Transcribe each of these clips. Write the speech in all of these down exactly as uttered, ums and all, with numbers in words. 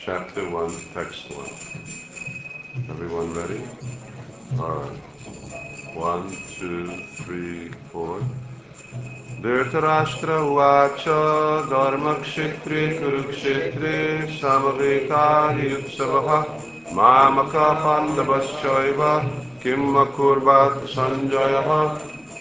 chapter one, text one. Everyone ready? Alright. One, two, three, four. Dhritarashtra uvacha dharmakshetri kurukshetri samavekari utsavaha mamaka pandavaschaiva kimma kurvat sanjaya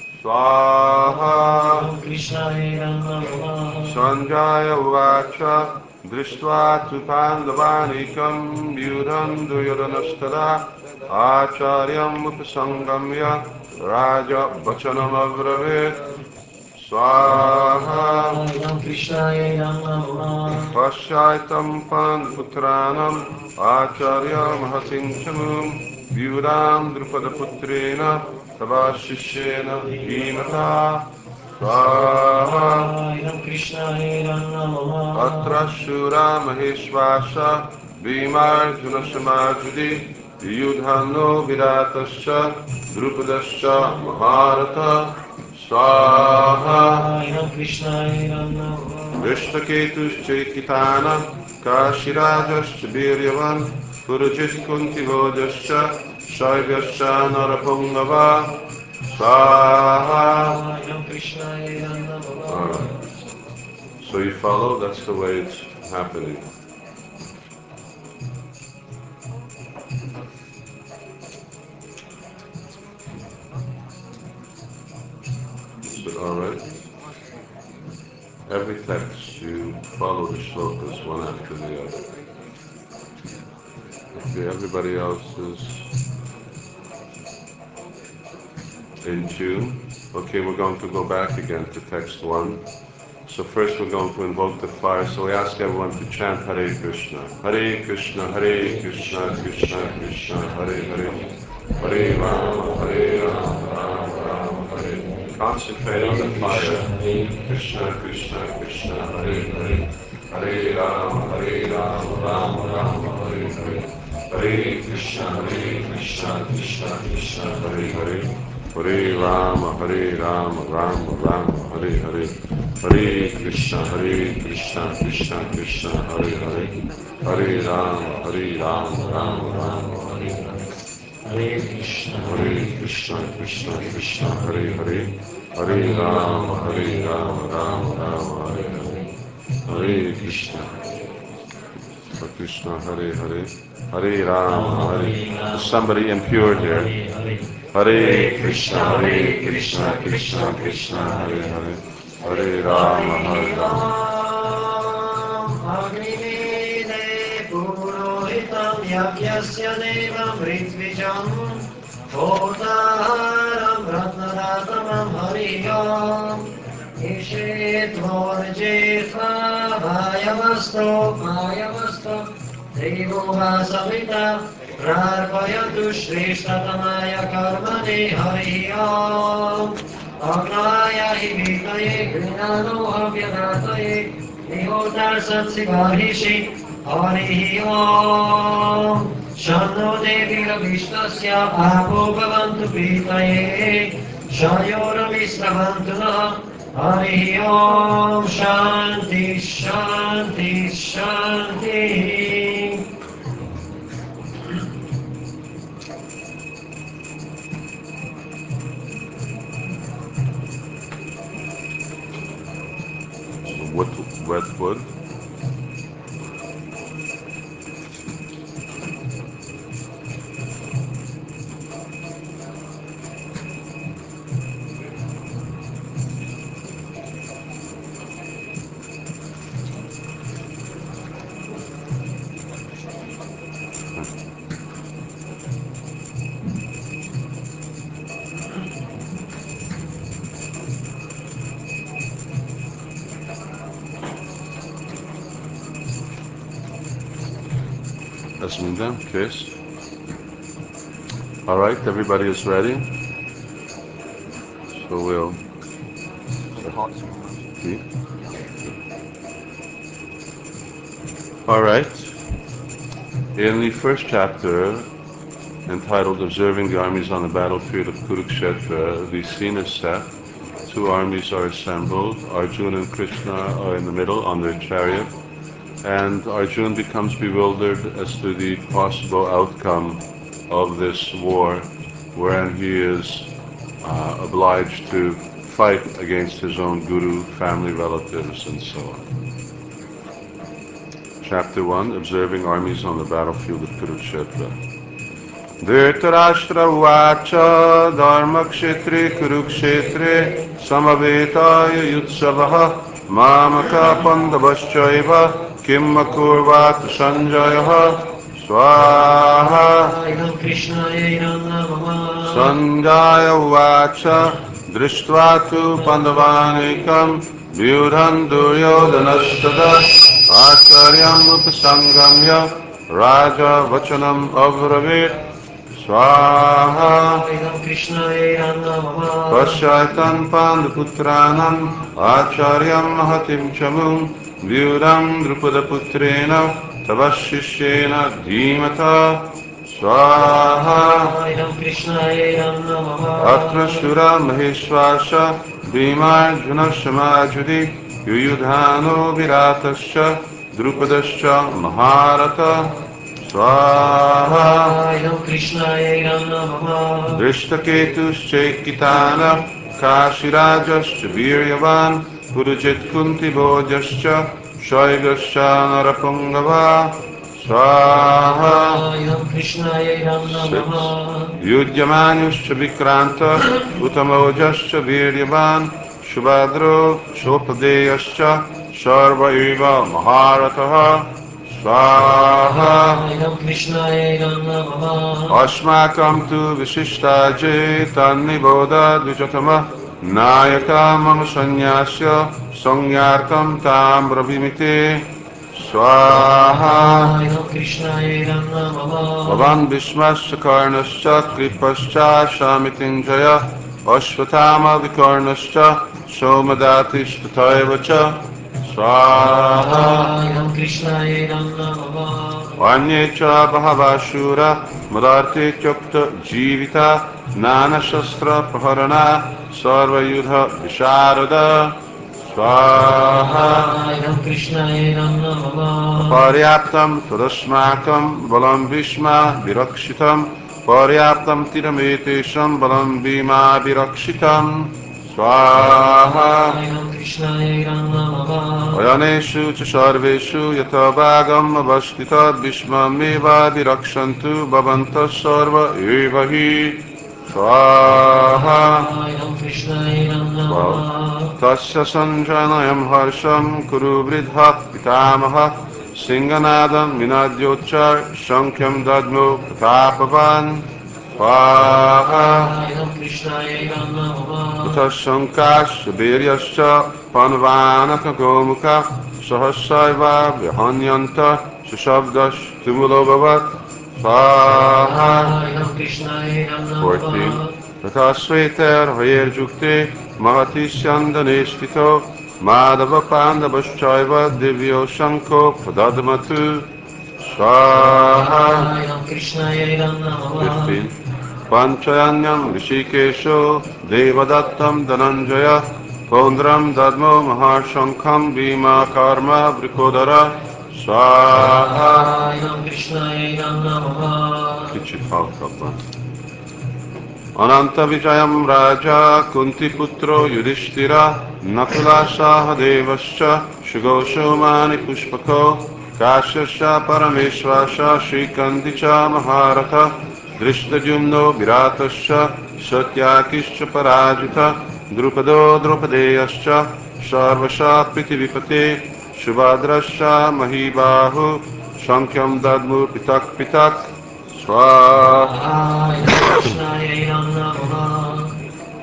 स्वाहा कृष्णाय नमः सञ्जय उवाच दृष्ट्वा तु पाण्डवानीकं व्यूढं दुर्योधनस्तदा आचार्यमुपसङ्गम्य राजवचनमब्रवीत् स्वाहा कृष्णाय नमः पश्चातं पाण्डुपुत्राणाम् आचार्यमहसिञ्चमुं व्यूढां द्रुपदपुत्रेण तवा शिष्येन धीमता स्वाहा कृष्णाय नमः अत्र शूरा महेश्वास भीमार्जुनसमायुधि युधानो विराटश्च द्रुपदश्च महारथ स्वाहा कृष्णाय नमः दृष्टकेतुश्चैकितानः काशीराजश्च वीर्यवान् पुरुजित्कुन्तिभोजश्च शैव्यश्च नरपुङ्गव स्वाहा. कृष्णाय नमः Alright. So you follow? That's the way it's happening. So, alright. Every text you follow the shlokas one after the other. Okay, everybody else is in tune. Okay, we're going to go back again to text one. So first we're going to invoke the fire. So we ask everyone to chant Hare Krishna. Hare Krishna, Hare Krishna, Krishna Krishna, Hare Hare. Hare Rama, Hare Rama, Rama Rama, Hare. Concentrate on the fire. Krishna Krishna, Krishna, Hare Hare. Hare Rama, Hare Rama, Rama Rama, Hare Hare. Hare Krishna, Hare Krishna, Krishna Krishna, Hare Hare. Hare Rama, Hare Rama, Rama Rama, Hare Hare. Hare Krishna, Hare Krishna, Krishna Krishna, Hare Hare. Hare Rama, Hare Rama, Rama Rama, Hare Hare. Hare Krishna Hare Krishna, Krishna Krishna, Hare Hare. Hare Rama, Hare Rama, Rama Rama, Hare Hare. Hare Krishna, Krishna, Hare Hare. Hare Rama, Hare. There's somebody impure here. Hare Krishna, Hare Krishna, Krishna Krishna, Hare Hare. Hare Rama, Hare Rama. अग्निवेदे पुरोहितं यज्ञस्य देवं ऋत्विजम् होतारं रत्नदातमं हरियोम् ईशेत्वोर्जेत्वा भायमस्तु भायमस्तु देवो वा सविता प्रार्पयतु श्रेष्ठतमाय कर्मणे हरि ओम् अग्नाय हि वीतये ज्ञानो हव्यदातये देवोदासत्सिवाहिषि हरिः ओम् शन्नो देवीरविष्णस्य आपो भवन्तु प्रीतये शयोरविश्रवन्तु नः हरिः ओम् शान्ति शान्ति शान्तिः. So wet, wet wood. Asminda, Chris. All right, everybody is ready. So we'll. See? All right. In the first chapter, entitled Observing the Armies on the Battlefield of Kurukshetra, the scene is set. Two armies are assembled. Arjuna and Krishna are in the middle on their chariot. and Arjun becomes bewildered as to the possible outcome of this war, wherein he is uh, obliged to fight against his own guru, family relatives, and so on. Chapter one, Observing Armies on the Battlefield of Kurukshetra. Dhritarashtra Uvacha Dharmakshetri Kurukshetre Samavetaya Yutsavaha Mamaka Pandavaschaiva Kim Akurvat Sanjaya Swaha Idam Krishnaya Namah. Sanjaya Uvacha Drishtva tu Pandavanikam Vyudhan Duryodhanastada Acharyam Upasangamya Raja Vachanam Avravit Swaha Idam Krishnaya Namah. Pasyaitan Pandaputranam Acharyam Mahatim Chamum Vyudam Drupadaputrena Tavashishyena Dhimata Swaha Idam Krishnaya Atra Namah. Shura Maheshwasha Bhimarjuna Samajudi Yuyudhano Viratascha Drupadascha Maharata Swaha Idam Krishnaya Namah. Drishtaketuschekitana Kashirajascha Viryavan Purujit Kuntibojascha Shaigascha Narapungava Swaha Idam Krishnaya Six. Namah. Yudhyamanyuscha Vikranta Utamojascha Viryavan Shubhadro Shopadeyascha Sarva Eva Maharataha Swaha Idam Krishnaya Namah. Ashmakam tu Vishishtaje Tanniboda Dvijatama Nayaka Mama Sanyasya Sangyartam Tam Brahmimite Swaha Idam Krishnaya Namah. Bhavan Bhishmasya Karnascha Kripascha Shamitinjaya Ashvatama Vikarnascha Somadatishtatayavacha Swaha Idam Krishnaya Namah. Anyecha Bhavashura Madarte Tyokta Jivita Nana Shastra Praharana Sarva Yudha Visharada Swaha Idam Krishnaya Namah. Paryaptam Tadasmakam Balam Vishma Virakshitam Paryaptam Tirametesham Balam Bhima Virakshitam Swaha Idam Krishnaya Namah. Ayaneshu च सर्वेषु यथा भागम् अवस्थितात् भीष्ममेव विरक्षन्तु भवन्तः सर्व एव हि स्वाहा Idam Krishnaya Namah. तस्य सञ्जनयम् हर्षम् कुरु वृद्धः पितामहः सिंहनादम् विनाद्योच्च शङ्ख्यम् दद्मो प्रतापवान् स्वाहा Idam Krishnaya ततः Namah. शङ्काश्च वीर्यश्च पन्वानकगोमुख सहस्रैव विहन्यन्त सुशब्दस्तुमुलोऽभवत् स्वाहा Idam Krishnaya fourteen Namah. तथा श्वेतैर्हयैर्युक्ते महति स्यन्दने स्थितो माधवपाण्डवश्चैव दिव्यो शङ्खो प्रदध्मतु स्वाहा Idam Krishnaya fifteen Namah. Panchayanyam Rishikesho Devadatam Dhananjaya Pondram Dadmo Mahashankham Bhima Karma Vrikodara Swaha Idam Krishnaya Namah. Kicsit halkabban. Ananta Vijayam Raja Kunti Putro Yudhishthira Nakula Sahadevascha Shugoshomani Pushpako Kashasha Parameshvasha Shrikandicha Maharata Drishtajumno Viratascha Satyakischa Parajita Drupado Drupadeyascha Sarvasha Pritivipate Shubhadrascha Mahibahu Shankyam Dadmu Pitak Pitak Swaha Idam Krishnaya Namah.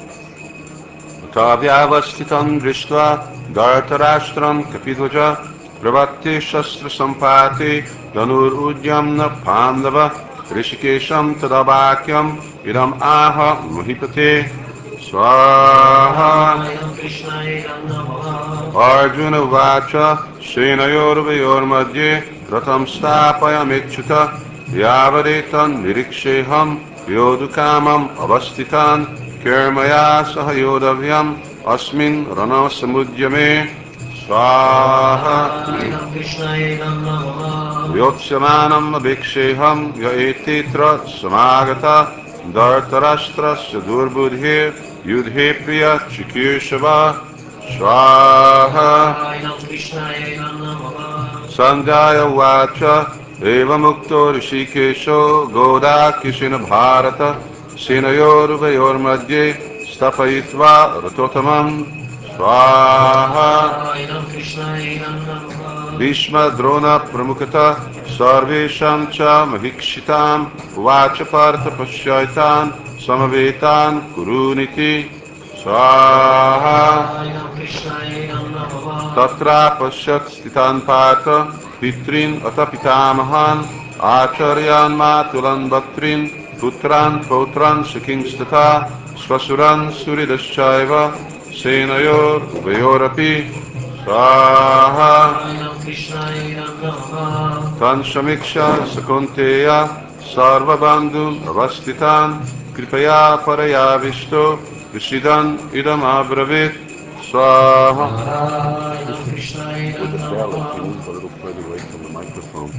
Tavyavasthitam drishtva dhartarashtram kapidvaja pravatti shastra sampati dhanur udyamna pandava rishikesham tadabakyam idam aha mahipate swaha Idam Krishnaya Namah. Arjuna vacha senayorvayor madhye ratam stapayamechyuta yavadetan niriksheham yodukamam avastitan kermaya sahayodavyam asmin rana samudyame स्वाहा Iram Krishna Iram Namaha Vyotsamanam abhiksheham yaetitra samagata dhartarashtrasya durbudhir yudhe priya chikirshava swaha Iram Krishna Iram Namaha Sanjaya vacha eva mukto rishikesho goda kishina bharata senayorvayor madhye stapayitva ratotamam swaha Iram Krishna Iram Namaha Bhishma Drona Pramukata Sarvesham Cha Mahikshitam Vacha Partha Pashyaitan Samavetan Kuruniti Swaha Iram Krishna Iram Namaha Tatra Pashyat Stitan Partha Pitrin Atapitamahan Acharyan Matulan Bhaktrin Putran Potran Sikingstata Swasuran Suridaschaiva Senayor Ubayorapi Swaha Iram Krishna Iram Namaha Tan Shamiksha Sakunteya Sarvabandhum Avastitan Kripaya Paraya Vishto Vishidan Idam Abravit Swaha. Iram Krishna With Iram the bell, if you Namaha move a little further away from the microphone.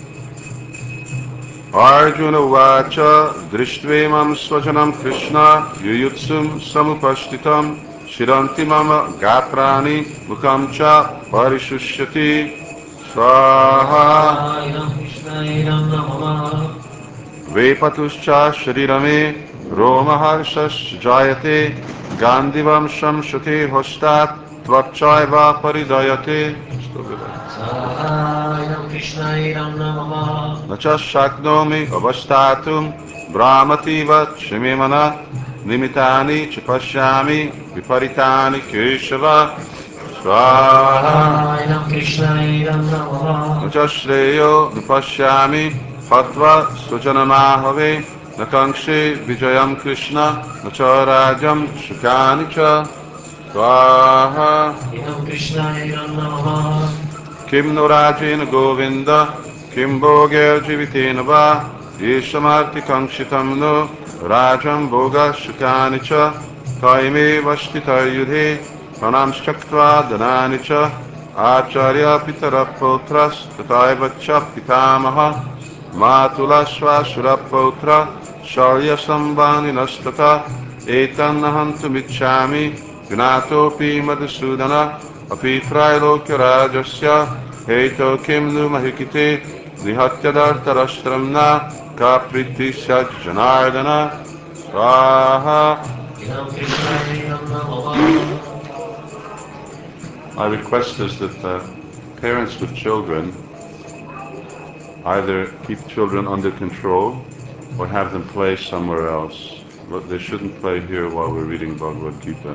Arjuna Vacha Drishtvemam Swajanam Krishna Yuyutsum Samupashtitam Shiranti Mama Gatrani Mukamcha Parishushati Swaha Iram Krishna Iram Namaha Vepatuscha Sharirame Romaharshas Jayate Gandivam Shamshate Hostat Tvachaiva Paridayate. Iram Krishna Iram Namaha Nacha Shaknomi Avastatum Brahmativa Chimimana Nimitani Chipashyami Viparitani Keshava Swaha Iram Krishna Iram Namaha Nacha Shreyo Nupashyami Hatva Sujanamahave Nakangshe Vijayam Krishna Nacha Rajam Shukani Cha Swaha Iram Krishna Iram Namaha Kim no Rajena Govinda Kim Bhogya Jivitena Va Yeshamarti Kangshitam no Rajam Bhoga Shukanicha Taime Vashtita Yudhe Pranam Shaktva Dananicha Acharya Pitara Potras Tataivacha Pitamaha Matula Shvashura Potra Sharya Sambhani Nastata Etan Nahantu Michami Gnatopi Madhusudana Api Trailokya Rajasya Heito Kim Nu Mahikite Nihatyadartarashtramna Kapriti Janardana Swaha. Iram Krishna Iram Namaha My request is that uh, parents with children either keep children under control or have them play somewhere else. But they shouldn't play here while we're reading Bhagavad Gita.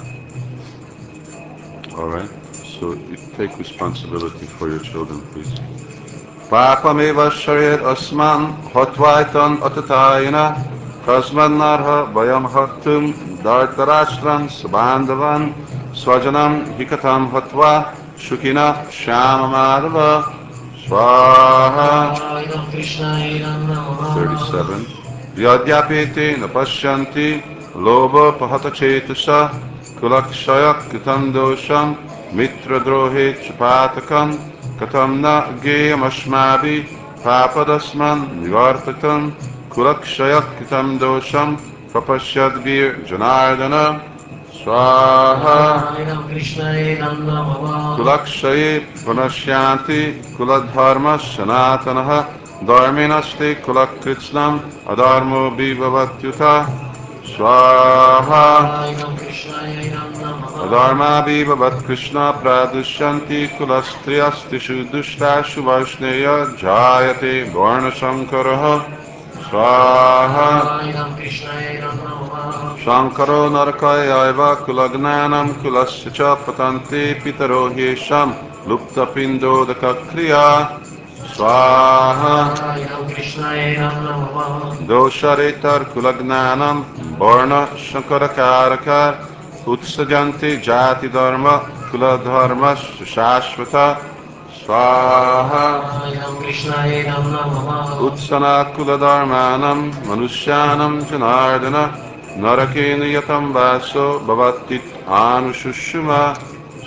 All right? So you take responsibility for your children, please. Papameva shared asman hotvaitan atatayana kasmanarha bayam hattum dartarashtran sabandhavan swajanam hikatam hatva shukina shamamadava swaha. Iram Krishna Iram Namaha thirty-seven. Yadyapete napashyanti loba pahata chetusa kulakshayak kitam dosham mitra drohe chapatakam katam na geyam ashmabi papadasman nivartatam kulakshayak kitam dosham papashyadgir janardana swaha. Iram Krishna Iram Namaha Kulakshaye Punashyanti Kuladharma Sanatanaha Dharminaste Kulakritsnam Adharmo Bhivavatyuta Swaha. Iram Krishna Iram Namaha Adharma Bhivavat Krishna Pradushanti Kulastriyastishu Dushtashu Vaishneya Jayate Varna Shankaraha Swaha. Iram Krishna Iram Namaha Shankaro Narakayaiva Kulagnanam Kulasya Patante Pitaro Hesham Lupta Pindo Dakakriya Swaha. Iram Krishna Iram Namaha Dosharitar Kulagnanam Varna Shankarakaraka Utsajanti Jati Dharma Kuladharma Shashvata Swaha. Iram Krishna Iram Namaha Utsana Kuladharmanam Manushyanam Janardana Narakena Yatam Vaso Bhavatit Anushushuma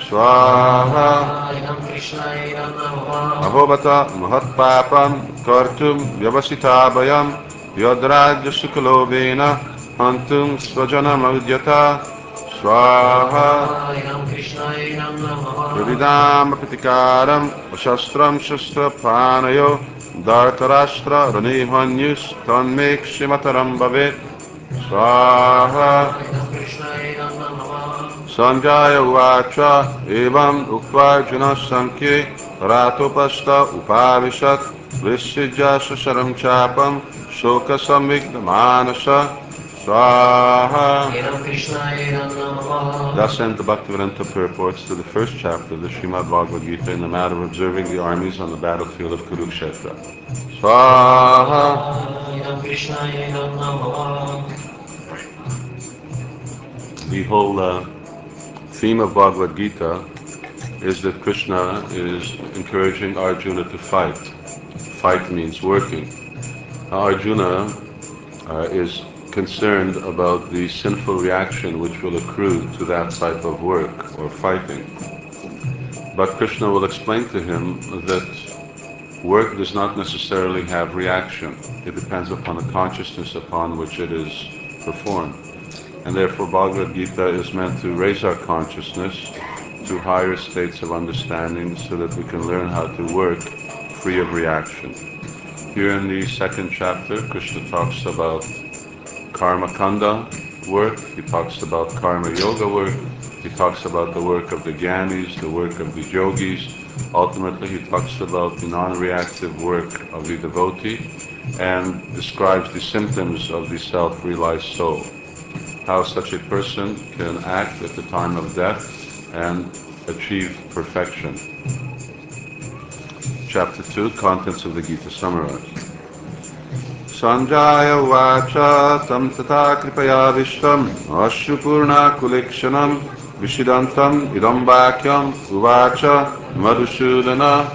स्वाहा इदं कृष्णाय नमः अहोबत महत्पापं कर्तुं व्यवसिता वयं यद्राज्यशुक्लोभेन हन्तुं स्वजनमव्यथा स्वाहा इदं कृष्णाय नमः प्रविदाम प्रतिकारं शस्त्रं शस्त्रपाणयो धार्तराष्ट्र रणिहन्युस्तन्मे क्षिमतरं भवेत् स्वाहा इदं कृष्णाय नमः Sanjaya Uvacha Evam Ukvarjuna Sankhye Ratopasta Upavishat Vishija Shasaram Chapam Shoka Samigda Manasa Swaha. इदं कृष्णाय नमः Thus end the Bhaktivedanta purports to the first chapter of the Srimad Bhagavad Gita in the matter of observing the armies on the battlefield of Kurukshetra. Swaha. इदं कृष्णाय नमः The whole uh, theme of Bhagavad Gita is that Krishna is encouraging Arjuna to fight. Fight means working. Arjuna uh, is concerned about the sinful reaction which will accrue to that type of work or fighting. But Krishna will explain to him that work does not necessarily have reaction. It depends upon the consciousness upon which it is performed. And therefore Bhagavad Gita is meant to raise our consciousness to higher states of understanding so that we can learn how to work free of reaction. Here in the second chapter, Krishna talks about karma kanda work, he talks about karma yoga work, he talks about the work of the gyanis, the work of the yogis. Ultimately, he talks about the non-reactive work of the devotee and describes the symptoms of the self-realized soul, how such a person can act at the time of death and achieve perfection. Chapter two, contents of the Gita summarized. Sanjaya Uvacha Tam Tata Kripaya Vishtam Ashupurna Kulikshanam Vishidantam Idam Vakyam Uvacha Madhusudana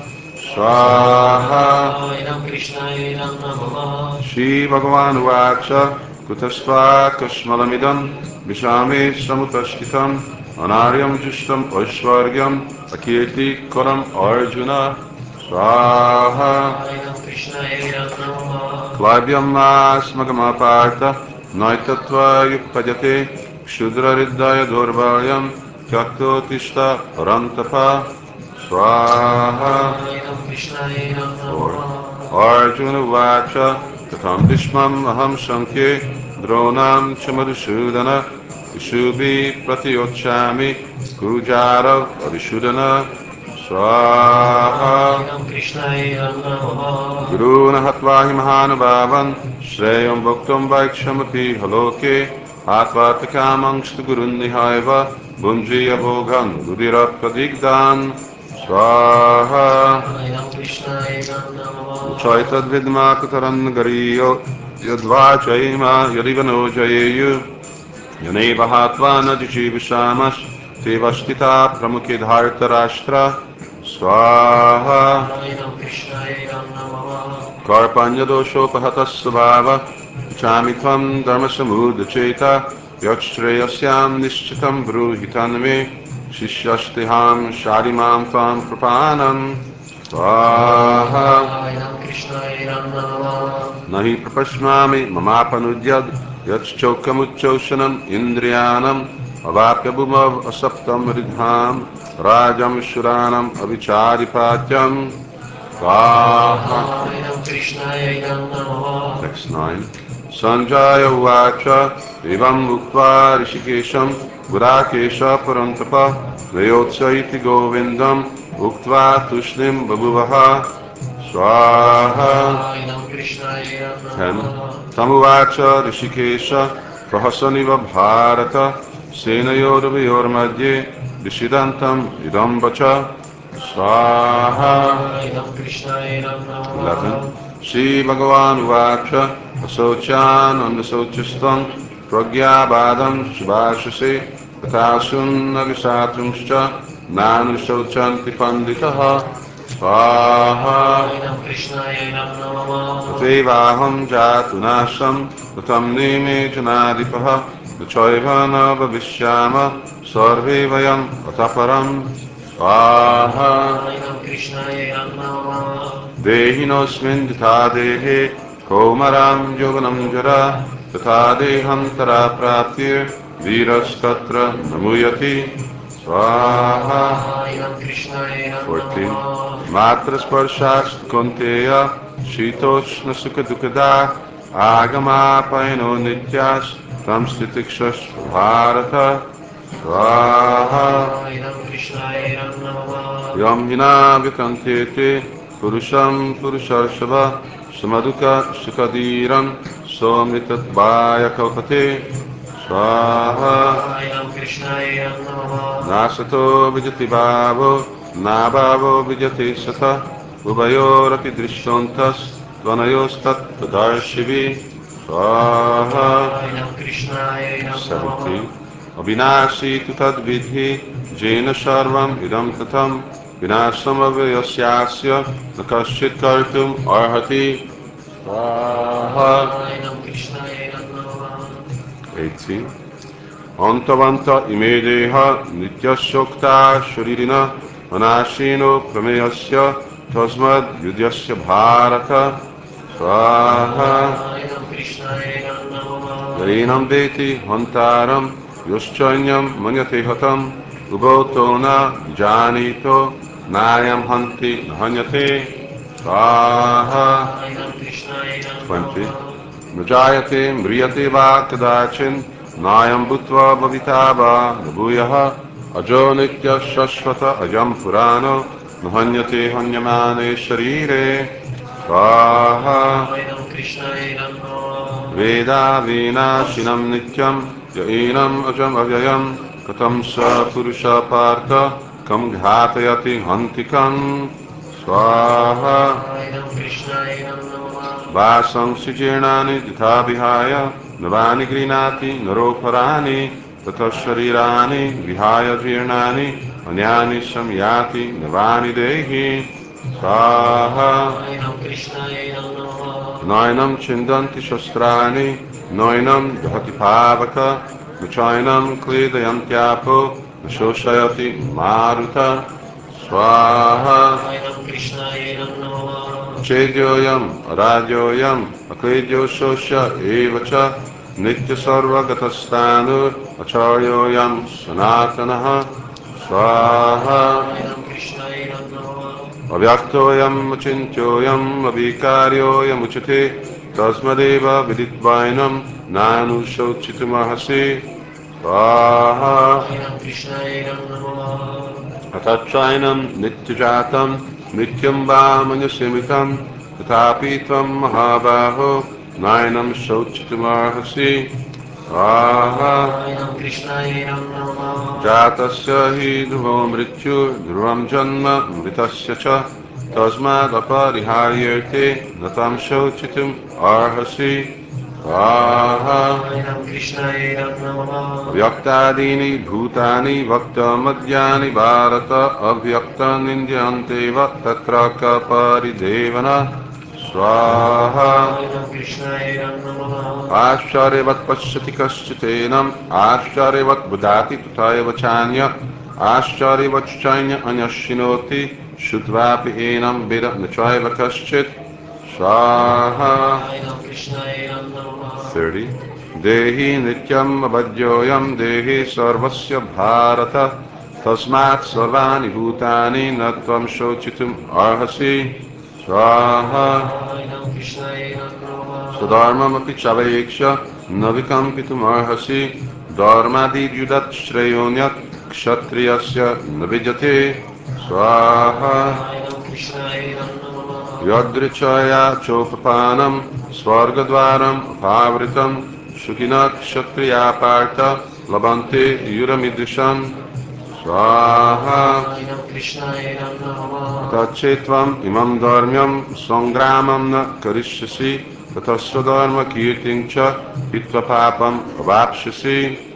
Swaha. इदं कृष्णाय नमः Shri Bhagavan Uvacha Kutasva Kashmalamidam Vishame Samutashkitam Anaryam Jushtam Aishwaryam Akirti Koram Arjuna Swaha. इदं कृष्णाय नमः Klaibyam Asmagamapartha Naitattva Yukpajate Kshudrariddhaya Durvalyam Tyaktotishta Parantapa Swaha. इदं कृष्णाय Or नमः Arjuna Vacha Tatam Bhishmam Aham Shankye Dronam Chamadusudana Vishubi Pratyochami Gurujarav Abhishudana Swaha. इदं कृष्णाय नमः Guruna Hatvahi Mahanubhavan Shreyam Bhaktam Vaikshamapi Haloke Atvartakamangsta Gurun Nihaiva Bunjiya Bhogan Rudirat Pradigdan Swaha. इदं कृष्णाय नमः Chaitad Vidma Kutaran Gariyo Yadvachayima Yadivano Jayeyu Yaneva Hatvana Jijivishamash Tevashtita Pramukhi Dharta Rashtra Swaha. इदं कृष्णाय नमः Karpanya doshopahatas svava Chamitam dharmasamudacheta Yachtrayasyam nishchitam bruhitanme Shishyashtiham sharimam tvam prapanam Swaha. इदं कृष्णाय नमः Nahi prapashmami mamapanudyad Yachchokamuchoshanam indriyanam Avapya bhumav asaptam ridham Rajam shuranam avicharipatyam Swaha. इदं कृष्णाय नमः Text nine. Sanjaya Uvacha Evam Uktva Rishikesham Gurakesha Parantapa Vayotsa iti Govindam Uktva Tushnim Babuvaha Swaha. इदं कृष्णाय ten. नमः Tamuvacha Rishikesha Prahasaniva Bharata Senayodaviyor Madhye Dishidantam Idam Vacha Swaha. इदं कृष्णाय eleven. नमः Shri Bhagavan Vacha Asochan Anasochistam Pragyabadam Shubhashase Tatashun Navisatumscha Nanusochanti Panditaha Swaha. इदं कृष्णाय नमः Tatvaham Jatunasham Tatam Nime Janadipaha Nachoivana Bhavishyama Sarve Vayam Ataparam स्वाहा Iram Krishnaya Namaha. देहिनोऽस्मिन् यथा देहे कौमरां यौवनं जरा तथा देहान्तरा प्राप्य वीरस्तत्र नमूयति स्वाहा Iram Krishnaya fourteen Namaha. मात्रस्पर्शास्तु कौन्तेय शीतोष्णसुखदुःखदा आगमापयनो नित्यास्तं स्थितिक्षस्व भारत स्वाहा Iram Krishnaya Namaha. यं विना विकन्थेते पुरुषं पुरुषर्षभ समदुःख सुखदीरं सोमृतत्वायकल्पते स्वाहा Iram Krishnaya Namaha. नासतो विजति भावो नाभावो विजति सतः उभयोरपि दृश्योऽन्तस्त्वनयोस्तत्त्वदर्शिभिः स्वाहा Iram Krishnaya seventy Namaha. अविनाशी तु तद्विधि येन सर्वम् इदं ततं विनाशमव्ययस्यास्य न कश्चित् कर्तुम् अर्हति स्वाहा Iram Krishnaya Namaha. eighty अन्तवन्त इमे देह नित्यशोक्ता शरीरिण अनाशीनो प्रमेयस्य तस्मद्युध्यस्य भारत स्वाहा Iram Krishnaya Namaha. यैनं वेति हन्तारं यश्चैन्यं मन्यते हतम् उभौ तो न जानीतो नायं हन्ति न हन्यते स्वाहा Iram Krishnaya twenty Namaha. न जायते म्रियते वा कदाचिन् नायं भूत्वा भविता वा न भूयः अजो नित्यः शाश्वत अजं पुराणो न हन्यते हन्यमाने शरीरे स्वाहा Iram Krishnaya Namaha. वेदा विनाशिनं नित्यं य एनम् अजम् अव्ययम् कथं स पुरुषः पार्थ कं घातयति हन्तिकम् स्वाहा Iram Krishnaya Namaha. वासंसि जीर्णानि यथा विहाय नवानि गृह्णाति नरोपराणि ततः शरीराणि विहाय जीर्णानि अन्यानि संयाति नवानि देहि स्वाहा Iram Krishnaya Namaha. नैनं छिन्दन्ति शस्त्राणि नैनं दहति पावक न चैनं क्लेदयन्त्यापो न शोषयति मारुत स्वाहा Iram Krishnaya Namaha. चेद्योऽयम् अराजोऽयम् अक्लेद्यो शोष्य एव च नित्यसर्वगतस्तानुरचर्योऽयं सनातनः स्वाहा Iram Krishnaya Namaha. अव्यक्तोऽयम् अचिन्त्योऽयम् अविकार्योऽयमुच्यते तस्मदेव विदित्वैनं नानुशोचितुमर्हसि स्वाहा Iram Krishnaya Namaha. अतच्चैनं नित्यजातं नित्यं वा मनुष्यमितं तथापि त्वं महाबाहो नैनं शोचितुमर्हसि स्वाहा Iram Krishnaya Namaha. जातस्य हि ध्रुवो मृत्यु ध्रुवं जन्म मृतस्य च तस्मादपरिहार्येते न तं शोचितुम् अर्हसि स्वाहा Iram Krishnaya Namaha. अव्यक्तादीनि भूतानि वक्तमद्यानि भारत अव्यक्तनिन्द्यन्तेव तत्र कपरिदेवन स्वाहा Iram Krishnaya Namaha. आश्चर्यवत् पश्यति कश्चिदेनम् आश्चर्यवत् बुधाति तथा एव चान्य आश्चर्यवच्चैन्य अन्यश्चिनोति श्रुत्वापि एनं वेद न चैव कश्चित् स्वाहा Iram Krishnaya Namaha. thirty देहि नित्यम् अवद्योऽयं देहि सर्वस्य भारत तस्मात् सर्वाणि भूतानि न त्वं शोचितुम् अर्हसि स्वाहा Iram Krishnaya Namaha. स्वधर्ममपि चवेक्ष न विकम्पितुमर्हसि धर्मादिर्युदत् श्रेयोऽन्यत् क्षत्रियस्य न विद्यते स्वाहा Iram Krishnaya Namaha. यदृच्छया चोपपानं स्वर्गद्वारम् अपावृतं सुखिनः क्षत्रिया पार्थ लभन्ते युरमीदृशम् स्वाहा Iram Krishnaya Namaha. तच्चेत्त्वम् इमं धर्म्यं सङ्ग्रामं न करिष्यसि ततः स्वधर्मकीर्तिं च हित्वा पापम् अवाप्स्यसि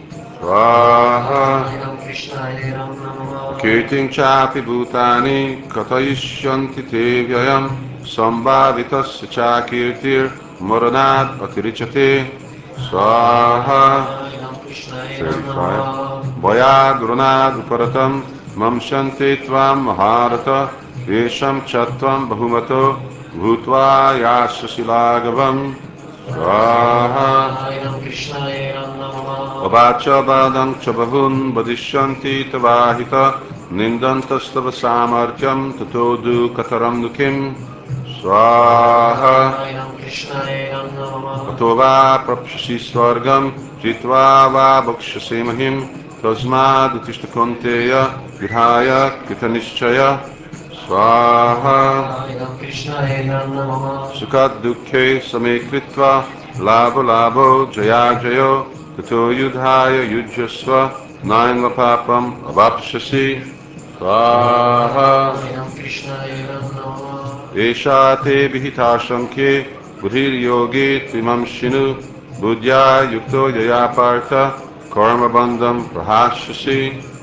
स्वाहा Iram Krishnaya Namaha. कीर्तिं चापि भूतानि कथयिष्यन्ति ते व्ययम् सम्भावितस्य च कीर्तिर्मरणात् अतिरिच्यते स्वाहा Iram Krishnaya thirty-five Namaha. भयाद् ऋणाद् परतम् मंशन्ते त्वां महारथ येषं च त्वं बहुमतो भूत्वा यास्यशिलागवम् स्वाहा Ram Krishnaye Namaha. अवाच बादं च बहून् वदिष्यन्ति तवाहित निन्दन्तस्तव सामर्थ्यं ततो दुःखतरं दुःखिं स्वाहा Ram Krishnaye Namaha. अतो वा प्रप्स्यसि स्वर्गं जित्वा वा वक्ष्यसि महिं तस्मादुत्तिष्ठ कौन्तेय युधाय कृतनिश्चय स्वाहा Ram Krishnaye Namaha. सुखदुःखे समे कृत्वा लाभलाभो जयाजयो ततो युधाय युज्यस्व नायं पापम् अवाप्स्यसि स्वाहा Ram Krishnaye Namaha. एषा ते विहिता शङ्खे बुद्धिर्योगे त्विमं शिनु बुद्ध्या युक्तो यया पार्थ कर्मबन्धं प्रहास्यसि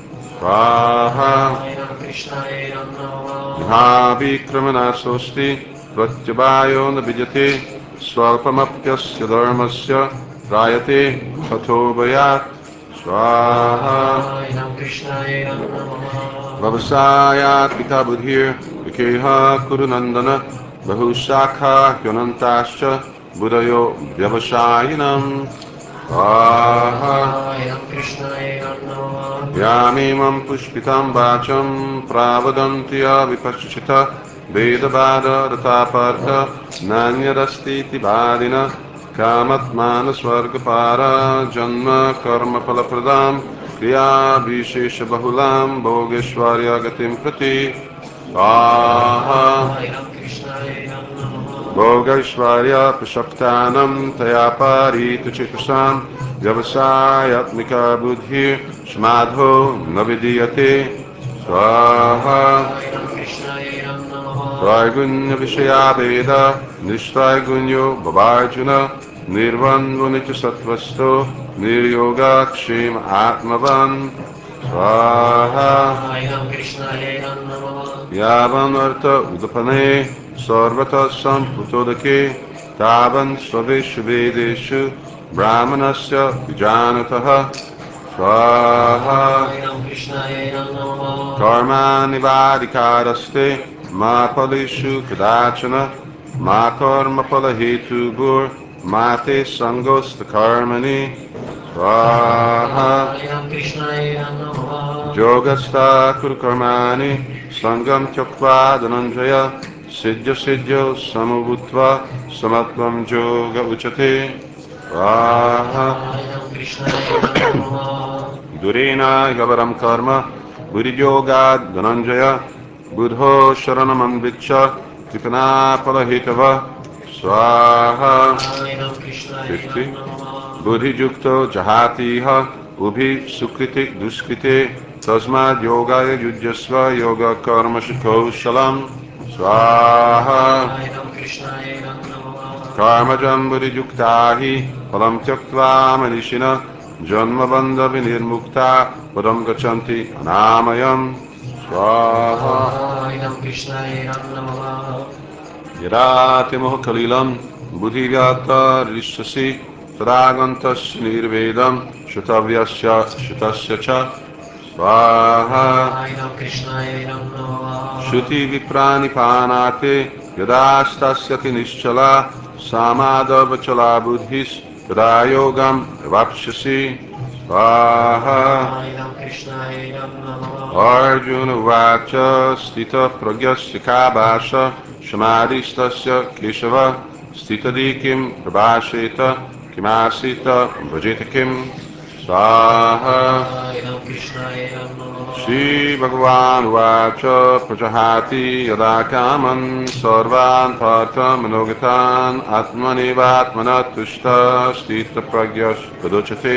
स्वाहा Ram Krishnaye Namaha. महाविक्रमणासोऽस्ति प्रत्यवायो न विजते स्वल्पमप्यस्य धर्मस्य त्रायते तथो भयात् स्वाहा Ram Krishnaye Namaha. व्यवसायात् पिता बुद्धिर्विकेह कुरु नन्दन बहुशाखा ह्यनन्ताश्च बुधयो व्यवसायिनम् स्वाहा Ram Krishnaye Namaha. यामेमं पुष्पितं वाचं प्रावदन्ति अविपश्चित वेदवादरता पार्थ नान्यदस्तीति वादिन कामत्मानस्वर्गपार जन्म कर्मफलप्रदां क्रियाविशेषबहुलां भोगेश्वर्यगतिं प्रति स्वाहा Ram Krishnaye Namaha. भोगैश्वर्य प्रसक्तानं तया पारीतुचितुषां व्यवसायात्मिका बुद्धिः समाधो न विधीयते स्वाहा Ram Krishnaye Namaha. त्रैगुण्यविषया वेद निस्त्रैगुण्यो भवार्जुन निर्वन्वो नित्यसत्त्वस्थो निर्योगाक्षेम आत्मवान् स्वाहा Ram Krishnaye Namaha. यावन्वर्त उदपने सर्वतः सम्प्लुतोदके तावन् स्ववेषु वेदेषु ब्राह्मणस्य विजानतः स्वाहा Ram Krishnaye Namaha. कर्मानिवाधिकारस्ते मा फलेषु कदाचन मा कर्मफलहेतुर्मा ते सङ्गोऽस्तकर्मणि स्वाहा Ram Krishnaye Namaha. योगस्था कुरु कर्माणि सङ्गं त्यक्त्वा धनञ्जय सिद्ध्य सिद्ध्यो समभूत्वा समत्वं योग उच्यते स्वाहा Ram Krishnaye Namaha. दुरेण ह्यवरं कर्म बुद्धियोगात् धनञ्जय बुधो शरणमन्विच्छ कृपणाफलहेतव स्वाहा Ram Krishnaye फिफ्टी Namaha. बुद्धियुक्तो जहातीह उभि सुकृति दुष्कृते तस्माद् योगाय युज्यस्व योगकर्मसु कौशलम् स्वाहा Ram Krishnaye Namaha. कर्मजं बुद्धियुक्ता हि फलं त्यक्त्वा मनीषिणः जन्मबन्धविनिर्मुक्ता पदं गच्छन्ति अनामयम् स्वाहा Ram Krishnaye Namaha. यदा ते मोहकलिलं बुद्धिव्याप्तरिष्यसि तदा गन्तस्य निर्वेदं श्रुतव्यस्य श्रुतस्य च स्वाहा Ram Krishnaye Namaha. श्रुतिविप्राणिपानाते यदा स्थास्यति निश्चला सामादवचला बुद्धिस्तदा योगं वाप्स्यसि स्वाहा Ram Krishnaye Namaha. अर्जुन उवाच स्थितप्रज्ञस्य का भाषा समाधिस्तस्य केशव स्थितधि किं प्रभाषेत किमासीत भजेत किं स्वाहा Ram Krishnaye Namaha. श्रीभगवानुवाच प्रजहाति यदा कामन् सर्वान् पार्थमनोगतान् आत्मनेवात्मना तुष्टः स्थितप्रज्ञस्तदुच्यते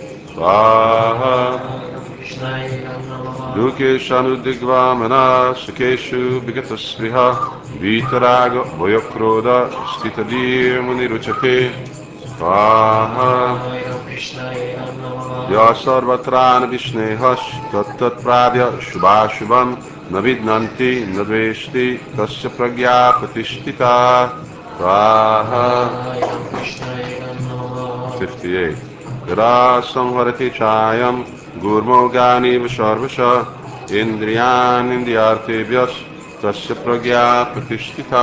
स्वाहा Ram Krishnaye Namaha. दुःखेषानुदिग्वामना सुखेषु विगतस्पृहा वीतराग भयक्रोध स्थितधीर्मुनिरुच्यते स्वाहा Ram Krishnaye Namaha. यः सर्वत्रान्विष्णेहस्तत्तत्प्राप्य शुभाशुभं न विद्नन्ति न द्वेष्टि तस्य प्रज्ञा प्रतिष्ठिता स्वाहा Ram Krishnaye Namaha. Fifty eight यदा संहरति चायं गुर्मोगानीव सर्वशः इन्द्रियाणीन्द्रियार्थेभ्यः तस्य प्रज्ञा प्रतिष्ठिता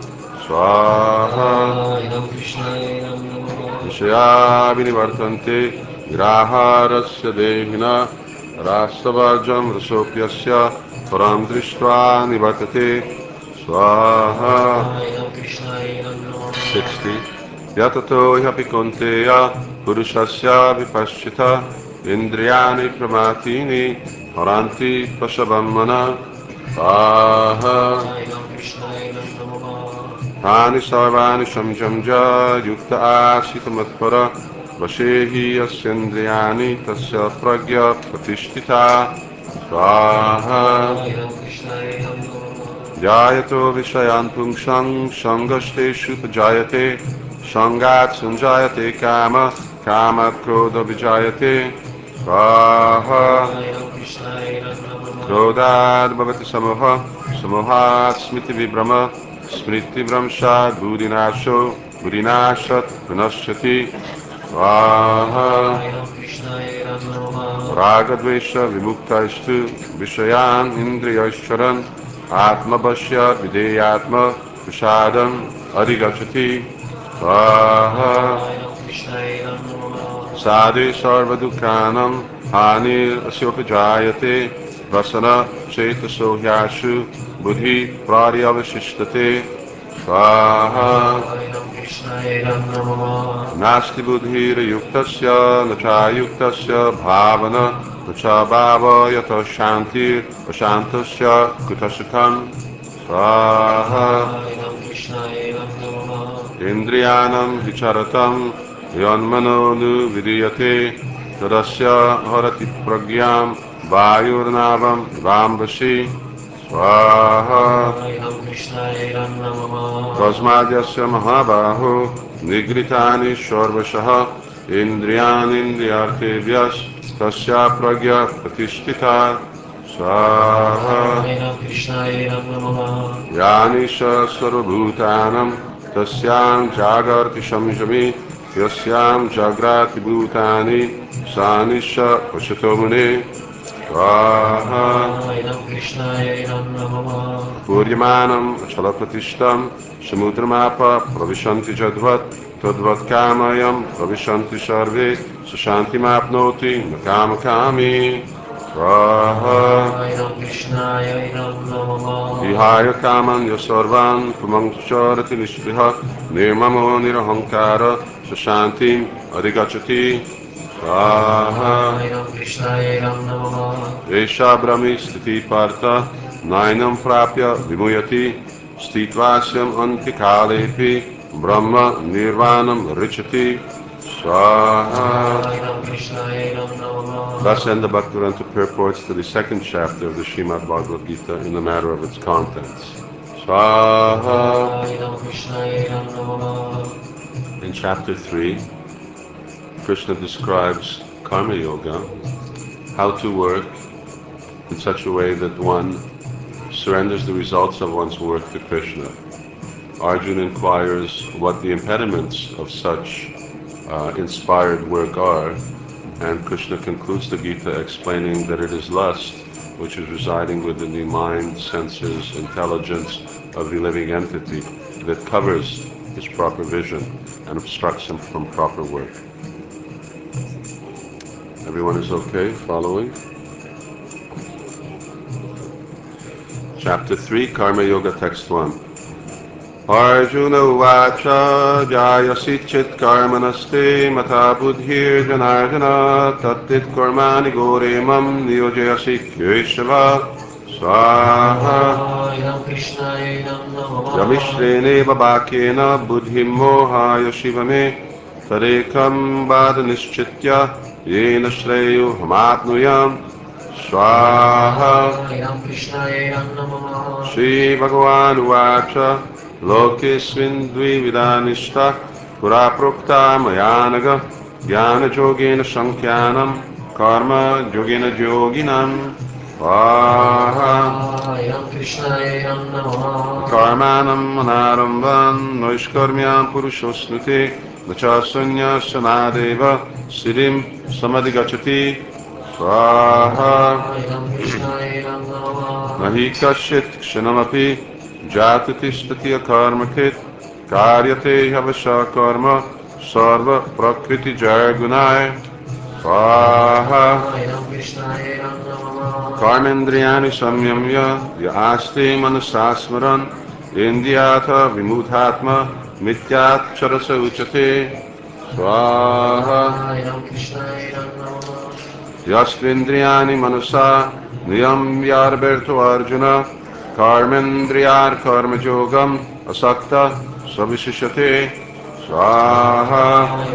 स्वाहा Idam Krishna Idam Namaha विषया विनिवर्तन्ते निराहारस्य देहिना राष्ट्रवाजं रसोऽप्यस्य परं दृष्ट्वा निवर्तते स्वाहा Idam Krishna Idam Namaha sixty यततो ह्यपि कौन्तेय पुरुषस्य विपश्चिता इन्द्रियाणि प्रमाथीनि हरन्ति पशवं मनः स्वाहा Idam Krishna Idam Namaha तानि सर्वाणि संयम्य युक्त आसीत् मत्पर वशे हि यस्येन्द्रियाणि तस्य प्रज्ञा प्रतिष्ठिता स्वाहा Idam Krishna Idam Namaha जायतो विषयान् पुंसां सङ्गस्तेषुपजायते सङ्गात् सञ्जायते काम कामात् क्रोधविजायते स्वाहा Idam Krishna Idam Namaha क्रोधात् भवति समोहः समोहात् स्मृतिविभ्रम स्मृतिभ्रंशात् बुद्धिनाशो बुद्धिनाशात् विनश्यति स्वाहा Idam Krishna Idam Namaha रागद्वेष विमुक्तस्तु विषयान् इन्द्रियैश्चरन् आत्मवश्य विधेयात्म प्रसादम् अधिगच्छति स्वाहा Idam Krishna Idam Namaha साधे सर्वदुःखानां हानिरस्योपजायते वसन चेतसो ह्याशु बुद्धि प्रार्यवशिष्यते स्वाहा Idam Krishna Idam Namaha नास्ति बुद्धिर्युक्तस्य न चायुक्तस्य भावना न च भाव यतः शान्तिरशान्तस्य कुतः सुखम् स्वाहा Idam Krishna Idam Namaha इन्द्रियाणां विचरतं यन्मनोनुविधीयते तदस्य हरति प्रज्ञां वायुर्नावं वामवशि स्वाहा Idam Krishna Idam Namaha तस्माद्यस्य महाबाहो निगृहीतानि सर्वशः इन्द्रियाणीन्द्रियार्थेभ्यः तस्य प्रज्ञा प्रतिष्ठिता स्वाहा Idam Krishna Idam Namaha यानि स सर्वभूतानां तस्यां जागर्ति संयमी यस्यां जाग्राति भूतानि सा निश्च पश्यतो मुने स्वाहा Idam Krishna Idam Namaha पूर्यमानम् अचलप्रतिष्ठं समुद्रमाप प्रविशन्ति जद्वत् तद्वत् कामयं प्रविशन्ति सर्वे सुशान्तिमाप्नोति न कामकामी स्वाहा Idam Krishna Idam Namaha विहाय कामं यः सर्वान् पुमंश्चरति निःस्पृहः निर्ममो निरहङ्कार सुशान्तिम् अधिगच्छति स्वाहा Idam Krishna Idam Namaha एषा ब्रह्मी स्थितिः पार्थ नैनं प्राप्य विमुह्यति स्थित्वास्यम् अन्त्यकालेऽपि ब्रह्म निर्वाणं ऋचति स्वाहा Idam Krishna Idam Namaha Thus end the Bhaktivedanta purports to the second chapter of the Srimad Bhagavad Gita in the matter of its contents. Swaha. Idam Krishna Idam Namaha In chapter three, Krishna describes karma yoga, how to work in such a way that one surrenders the results of one's work to Krishna. Arjuna inquires what the impediments of such uh, inspired work are, and Krishna concludes the Gita explaining that it is lust, which is residing within the mind, senses, intelligence of the living entity that covers his proper vision and obstructs him from proper work. Everyone is okay following? Chapter three, Karma Yoga, text one. Arjuna uvacha jayasi chit karmanaste mata buddhir janardana tattit karmani goremam niyojayasi keshava swaha Idam Krishna Idam Namaha yamishrene babakena buddhim mohaya shivame tarekam bad nischitya yena shreyo hamatnuyam स्वाहा Idam Krishna Idam Namaha Shri Bhagavan Uvacha Lokesmin Dvividha Nishta Pura Prokta Mayanaga Jnana Jogena Sankyanam Karma Yogena Yoginam Swaha Idam Krishna Idam Namaha Karmanam Anarambam Noishkarmyam Purushosmriti Nachasunya Sanadeva Siddhim Samadhigachati Swaha Idam Krishna न हि कश्चित् क्षणमपि जातु तिष्ठति अकर्मकृत् कार्यते ह्यवशः कर्म सर्वप्रकृतिजयगुणाय स्वाहा कर्मेन्द्रियाणि संयम्य य आस्ते मनसा स्मरन् इन्द्रियाथ विमूढात्मा मिथ्याक्षरस उच्यते स्वाहा यस्त्विन्द्रियाणि मनसा नियम्यार्भर्तो अर्जुन कर्मेन्द्रियार्कर्मयोगम् असक्तः सविशिष्यते स्वाहा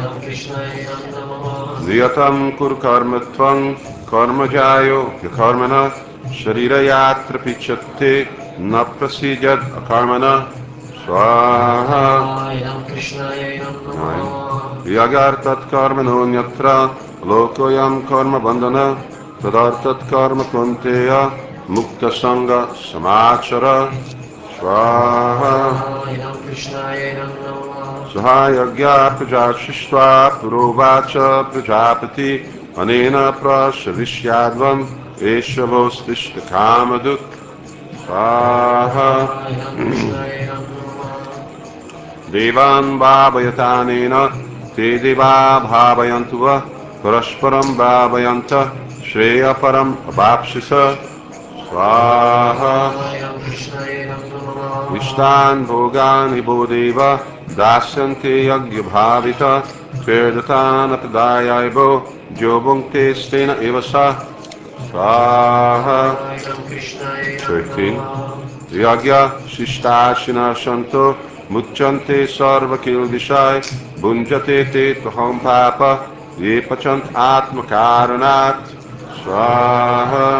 नियतं कुरु कर्म त्वं कर्मजायो ह्यकर्मणः शरीरयात्रपिच्यते न प्रसीदत् अकर्मणः स्वाहा यज्ञार्थत्कर्मणोऽन्यत्र लोकोऽयं कर्मबन्धनः तदर्थत्कर्म कौन्तेय मुक्तसङ्गः समाचर स्वाहा सहायज्ञा प्रजा सृष्ट्वा पुरोवाच प्रजापति अनेन प्रशविष्याद्वम् एष वोस्तिष्ठ कामधुक् स्वाहा देवान् भावयतानेन ते देवा भावयन्तु वः परस्परं भावयन्तः श्रेयःपरम् अवाप्स्यथ स्वाहा इष्टान् भोगान् वो देव दास्यन्ते यज्ञभावितः स्वेदतान् अपदायैव जो भुङ्क्ते स्तेन एव सः स्वाहा thirteen यज्ञ शिष्टाशिनः सन्तो मुच्यन्ते सर्वकिल्बिषाय भुञ्जते ते त्वहं पाप ये पचन्त आत्मकारणात् स्वाहा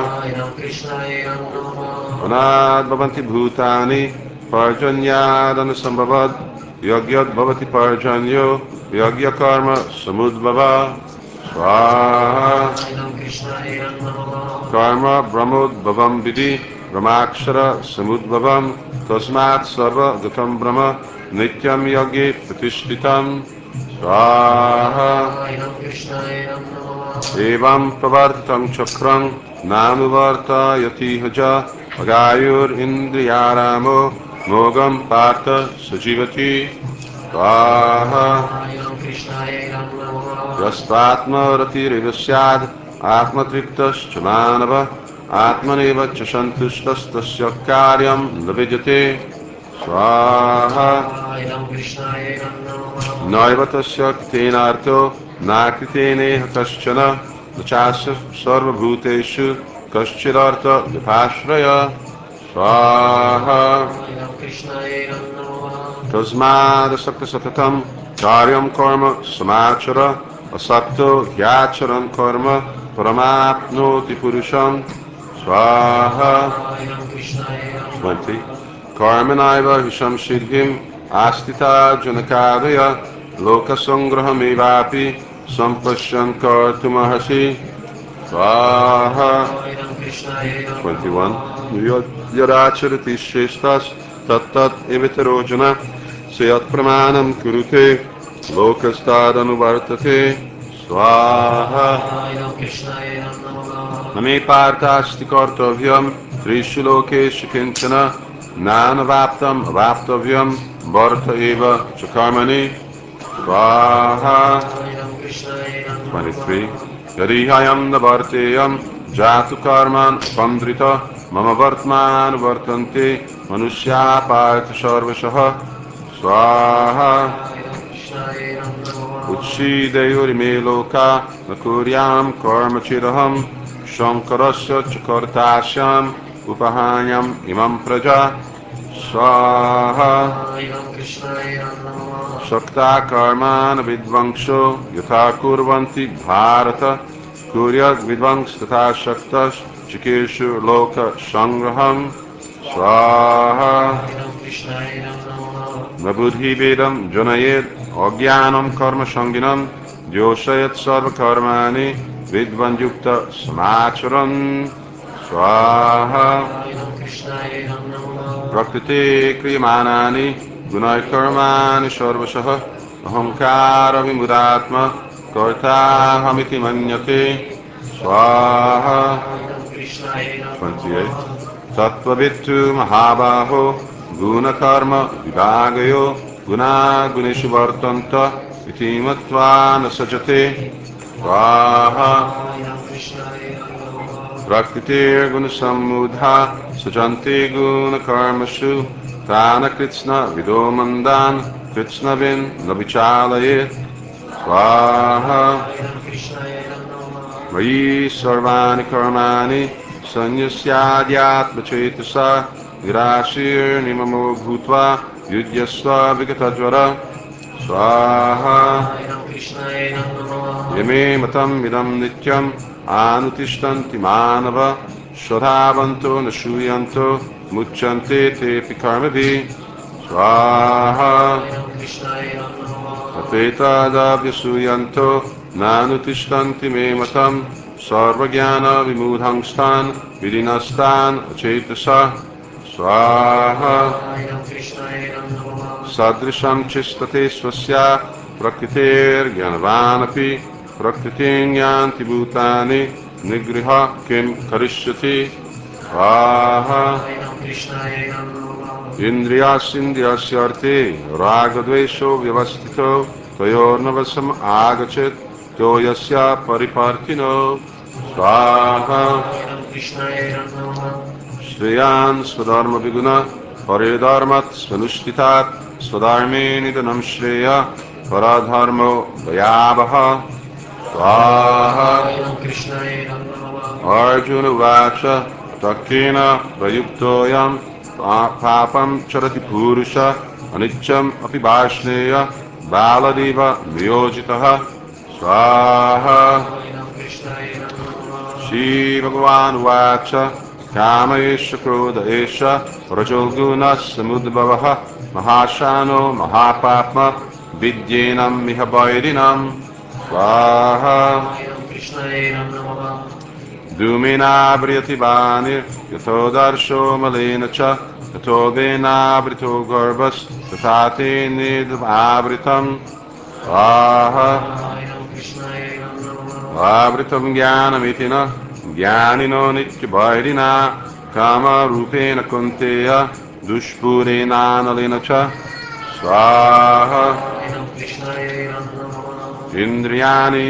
अनाद् भवन्ति भूतानि पर्जन्यादनुसम्भवद् यज्ञद् भवति पर्जन्यो यज्ञकर्म समुद्भवः स्वाहा कर्म ब्रह्मोद्भवं विधि ब्रह्माक्षर समुद्भवं तस्मात् सर्वगतं ब्रह्म नित्यं यज्ञे प्रतिष्ठितं स्वाहा एवं प्रवर्तितं चक्रं नानुवर्तयति च अगायुरिन्द्रियारामो मोघं पार्थ सजीवति स्वाहा यस्त्वात्मरतिरिव स्याद् आत्मतृप्तश्च मानव आत्मनेव च सन्तुष्टस्तस्य कार्यं न विद्यते स्वाहा नैव तस्य कृतेनार्थो नाकृतेनेह कश्चन न चास्य सर्वभूतेषु कश्चिदर्थ विभाश्रय स्वाहा तस्मादसक्त सततं कार्यं कर्म समाचर असक्तो ह्याचरन् कर्म परमाप्नोति पुरुषं स्वाहा twenty कर्मणैव हि संसिद्धिम् आस्थिता जनकादय लोकसङ्ग्रहमेवापि सम्पश्यन् कर्तुमर्हसि स्वाहा twenty-one यदाचरति श्रेष्ठस्तत्तत् एवेतरो जनः स यत्प्रमाणं कुरुते लोकस्तादनुवर्तते स्वाहा न मे पार्थास्ति कर्तव्यं त्रिषु लोकेषु किञ्चन नानवाप्तम् अवाप्तव्यं वर्त एव च कर्मणि स्वाहा twenty-three यदिह्ययं न वर्तेयं जातु कर्मान् अपन्द्रित मम वर्तमान् वर्तन्ते मनुष्या पार्थ सर्वशः स्वाहा उच्छिदेयुरिमे लोका न कुर्यां कर्म चिरहं शङ्करस्य च कर्तास्याम् उपहान्यम् इमं प्रजा स्वाहा सक्ता कर्मान् विद्वंसो यथा कुर्वन्ति भारत कुर्याद् विद्वंस तथा शक्तश्चिकीर्षु लोकसङ्ग्रहं स्वाहा न बुद्धिभेदं जनयेत् अज्ञानं कर्मसङ्गिनं द्योषयेत् सर्वकर्माणि विद्वन्युक्त समाचरन् स्वाहा प्रकृते क्रियमाणानि गुणकर्माणि सर्वशः अहङ्कारविमुदात्मा कर्ताहमिति मन्यते स्वाहा Krishnaya twenty-eight. Namo. Tattvavitu Mahabaho Gunakarma Vibhagayo Guna Gunishu Vartanta Itimatva Nasajate Swaha Ram Krishnaya Namo. Prakritir Gunasamudha Sajanti Gunakarmashu Tana Kritsna Vidomandan Kritsna Vin Navichalayet Swaha Ram Krishnaya Namo. Mಯಿ ಸರ್ವಾಣಿ ಕರ್ಮಾಣಿ ಸಂನ್ಯಸ್ಯಾಧ್ಯಾತ್ಮಚೇತಸಾ ನಿರಾಶೀರ್ನಿಮಮೋ ಭೂತ್ವಾ ಯುಜ್ಯಸ್ವ ವಿಗತಜ್ವರ ಸ್ವಾಹಾ Ram Krishnaya Namo. ಯಮೇ ಮತಂ ಇದಂ ನಿತ್ಯಂ ಆನುತಿಷ್ಠಂತಿ ಮಾನವ ಶ್ರದ್ಧಾವಂತೋ ನ ಶೂಯಂತೋ ಮುಚ್ಯಂತೆ ತೇಪಿ ಕರ್ಮಭಿಃ ಸ್ವಾಹಾ Ram Krishnaya Namo. अपेतादाभ्यसूयन्तो नानुतिष्ठन्ति मे मतं सर्वज्ञानविमूढंस्तान् विधिनस्तान् अचेतसा स्वाहा Ram Krishnaya Namo. सदृशं चिस्तते स्वस्या प्रकृतेर्ज्ञानवानपि प्रकृतिं यान्ति भूतानि निगृह किं करिष्यति स्वाहा Ram Krishnaya Namo. इन्द्रियास्इन्द्रियस्यार्थे रागद्वेषो व्यवस्थितो तयोर्नवसम् आगच्छेत् तो यस्य परिपार्थिनो स्वाहा Ram Krishnaya Namo. श्रेयान् स्वधर्मविगुण परेधर्मात् स्वनुष्ठितात् स्वधर्मे निधनं श्रेय परधर्मो भयावह स्वाहा Ram Krishnaya Namo. अर्जुन उवाच तक्केन प्रयुक्तोऽयं पापं चरति पुरुष अनिच्छम् अपि वाष्णेय बालदेव नियोजितः स्वाहा Ram Krishnaya Namo. श्रीभगवानुवाच काम एष क्रोध एष रजोगुणः समुद्भवः महाशानो महापाप्मा विद्येनं मिह वैरिणम् स्वाहा Ram Krishnaya Namo. धूमेनाव्रियति वानिर्यथोदर्शो मलेन च यथो वेनावृतो गर्भस्तथा तेनेदमावृतम् स्वाहा Ram Krishnaya Namo. आवृतं ज्ञानमिति न ज्ञानिनो नित्यवैरिणा कामरूपेण कुन्तेय दुष्पूरेणानलेन च स्वाहा Ram Krishnaya Namo. इन्द्रियाणि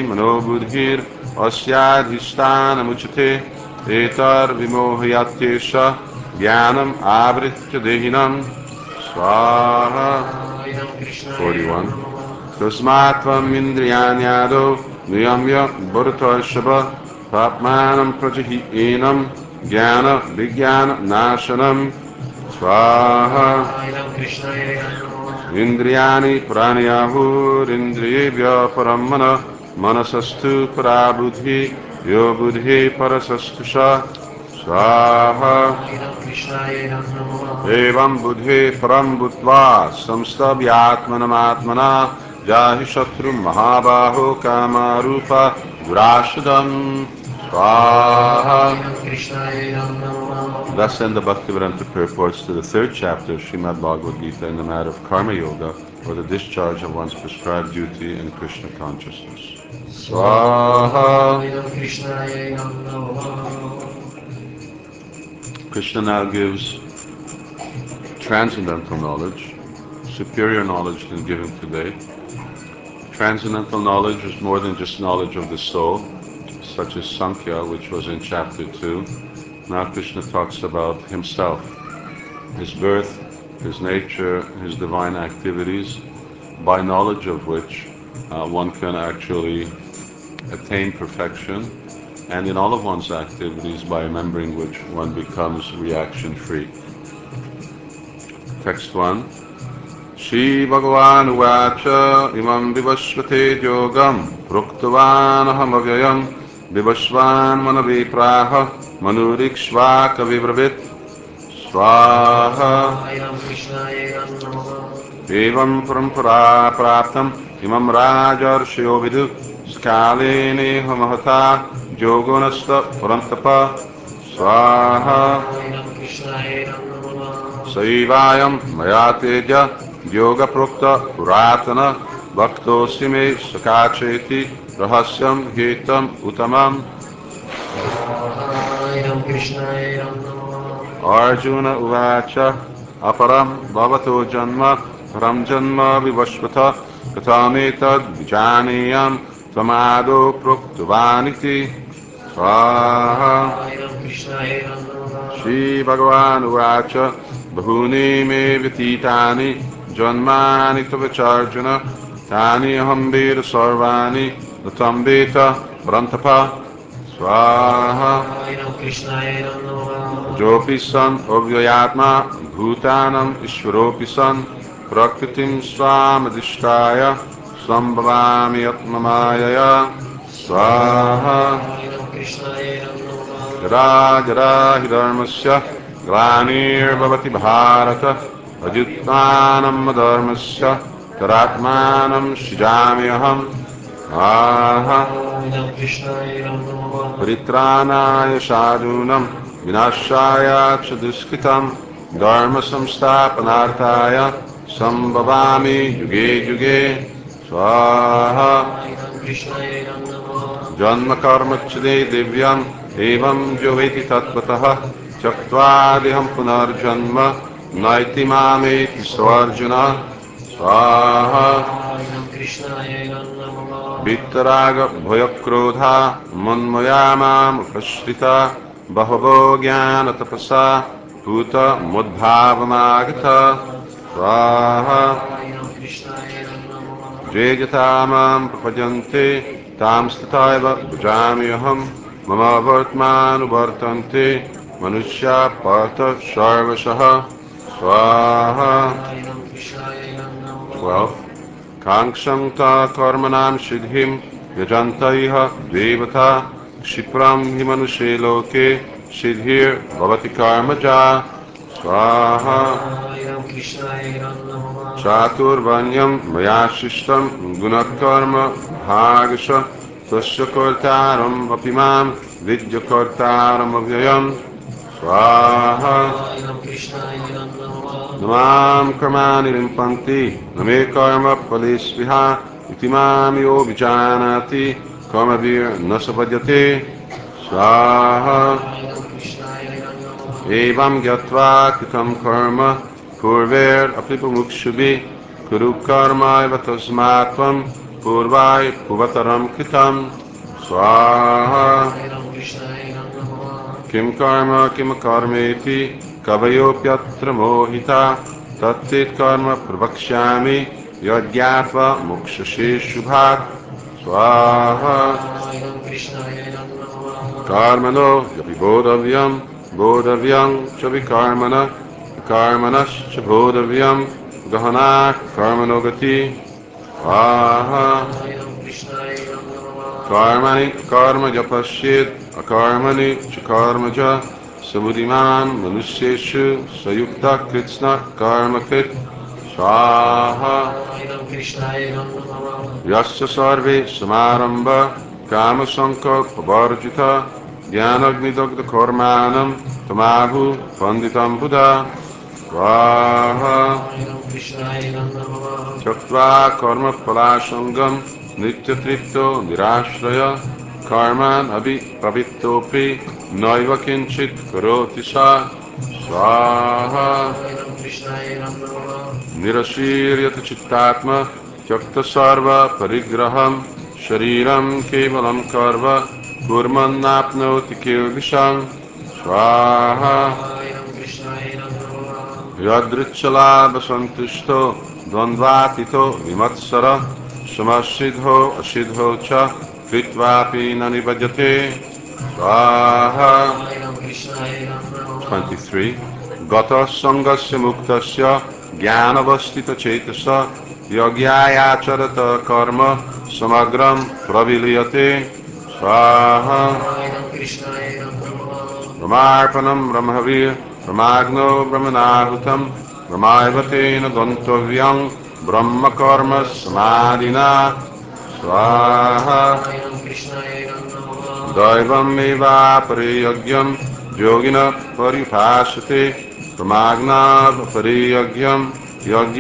मनोबुद्धिरस्याधिष्ठानमुच्यते एतद्विमोहयत्येष ज्ञानम् आवृत्य देहिनम् स्वाहा Ram Krishnaya forty-one. Namo. तस्मात् त्वम् इन्द्रियाण्यादौ नियम्य भरतर्षभ पाप्मानं प्रजहीनम् ज्ञानविज्ञाननाशनम् स्वाहा Ram Krishnaya Namo. इन्द्रियाणि प्राणयाहुरिन्द्रियेभ्यः परं मनः मनसस्तु परा बुद्धिः यो बुद्धिः परसस्तु स स्वाहा Ram Krishnaya Namo. एवं बुद्धे परं भूत्वा संस्तभ्यात्मनमात्मना जाहि शत्रु महाबाहो कामारूप दुराशदम् स्वाहा. Ram Krishnaya Namo. Thus end the Bhaktivedanta purports to the third chapter of Srimad Bhagavad Gita in the matter of Karma Yoga, or the discharge of one's prescribed duty in Krishna consciousness. Swaha. Ram Krishnaya Namo. Krishna now gives transcendental knowledge, superior knowledge than given today. Transcendental knowledge is more than just knowledge of the soul, such as Sankhya, which was in chapter two. Now Krishna talks about himself, his birth, his nature, his divine activities, by knowledge of which uh, one can actually attain perfection, and in all of one's activities, by remembering which one becomes reaction-free. Text one. Shri Bhagavan Uvacha Imam Vivasvate Yogam Pruktavan Aham Avyayam Vivasvan Manavipraha Manurikshvaka Vibravit Swaha. Ram Krishnaya Namo. Evam Parampara Praptam Imam Rajarshyo Vidu Skalini Hamahata Yogunasta Parantapa Swaha. Ram Krishnaya Namo. Saivayam Mayateja Yoga Prokta Puratana Bhaktosime me Sakacheti Rahasyam Hetam Utamam. Ram Krishnaye Namo. Arjuna Uvacha Aparam Bhavato Janma Param Janma Vivashvata Katametad Vijaniyam Tamado Proktavaniti Swaha Ayam Krishnaye Namo. Shri Bhagavan Uvacha Bahuni Me Vyatitani Janmani Tavacharjuna Tani Ahambir Sarvani Natambeta Brantapa Swaha Ayam Krishnaye Namo. Jopi san avyayatma bhutanam ishvaropi san prakritim swamadishtaya sambhavami atmamayaya swaha Ayam Krishnaye Namo. jara jara hidharmasya glanir bhavati bharata ajittanam dharmasya taratmanam shijami aham aha Ayam Krishnaye Namo. Paritrānāya sadhūnam vināṣāya ca duṣkritam dharma samsthapanārthāya sambhavami yuge yuge swaha Ayam Krishnaye Namo. janma karma chade divyam evam jo veti tattvataha chaktvādiham punarjanma naiti māmeti swarjuna swaha Ayam Krishnaye Namo. Vittaraga bhayakrodha manmayamam prashrita bahavo jnana tapasa puta mudbhavamagata swaha Ayam Krishnaye Namo. jejatamam prapajante tam stataiva bhajamyaham mama vartmanu vartante manushya partha sarvashaha swaha Ayam Krishnaye Namo. twelve Kankshanta karmanam siddhim yajantaiha devata kshipram himanushe loke siddhir bhavati karmaja swaha Ayam Krishnaye Namo. chaturvanyam maya shishtam gunakarma bhagasha tasya kartaram apimam vidyakartaram avyayam swaha Ayam Krishnaye Namo. Namam karmani rimpanti, name karma palisviha, itimam yo vijanati, karma vir nasavajate, swaha. Ayam Krishnaye Namo. Evam gyatva kritam karma, purver apipamukshubhi, kuru karma eva tasmatvam, purvai puvataram kritam, swaha. Ayam Krishnaye Namo. Kim karma kim karmeti kavayopyatra mohita tattit karma pravakshyami yadgyatva mukshashe shubhat swaha Ayam Krishnaye Namo. karmano yapi bodhavyam bodhavyam chavikarmana karmanas cha bodhavyam gahana karmano gati swaha Ayam Krishnaye Namo. Karmani karma japashit akarmani chakarmaja sabuddhiman manusyeshu sayukta kritsna karma krit swaha Ayam Krishnaye Namo. yasya sarve samaramba kama sankalpa varjita jnanagnidagda karmanam tamahu panditam buddha swaha Ayam Krishnaye Namo. Chaktva karma phalashangam nitya tripto nirashraya karman abhi pravittopi naiva kinchit karoti sa swaha Ayam Krishnaye Namo. nirashiryata chittatma tyakta sarva parigraham shariram kevalam karva kurmannapnoti kilvisham swaha Ayam Krishnaye Namo. Yadrichala basantushto dvandvatito vimatsara samasiddho asiddho cha kritvapi nanibhajate swaha Ayam Krishnaye Namo. twenty-three Gata sangasya muktasya jnanavastita cetasa yagyayacharata karma samagram praviliyate swaha Ayam Krishnaye Namo. Brahmarpanam Brahmavir Brahmagno Brahmanahutam Brahmaivate Gantavyam Brahma Karma Samadhina Swaha Ayam Krishnaye Namo. Daivam Eva Pariyagyam Yogina Paripashate Brahmagna Pariyagyam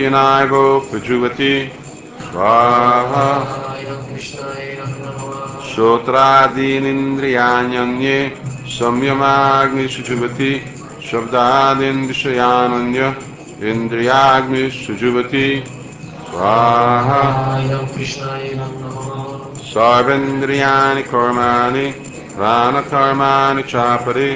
Yajnaivo Pajuvati Swaha Ayam Krishnaye Namo. श्रोत्रादीनिन्द्रियाण्यन्ये संयमाग्निषु जुह्वति शब्दादीन् विषयानन्य इन्द्रियाग्निषु जुह्वति स्वाहा Om Krishnaya Namaha. सर्वेन्द्रियाणि कर्माणि प्राणकर्माणि चापरे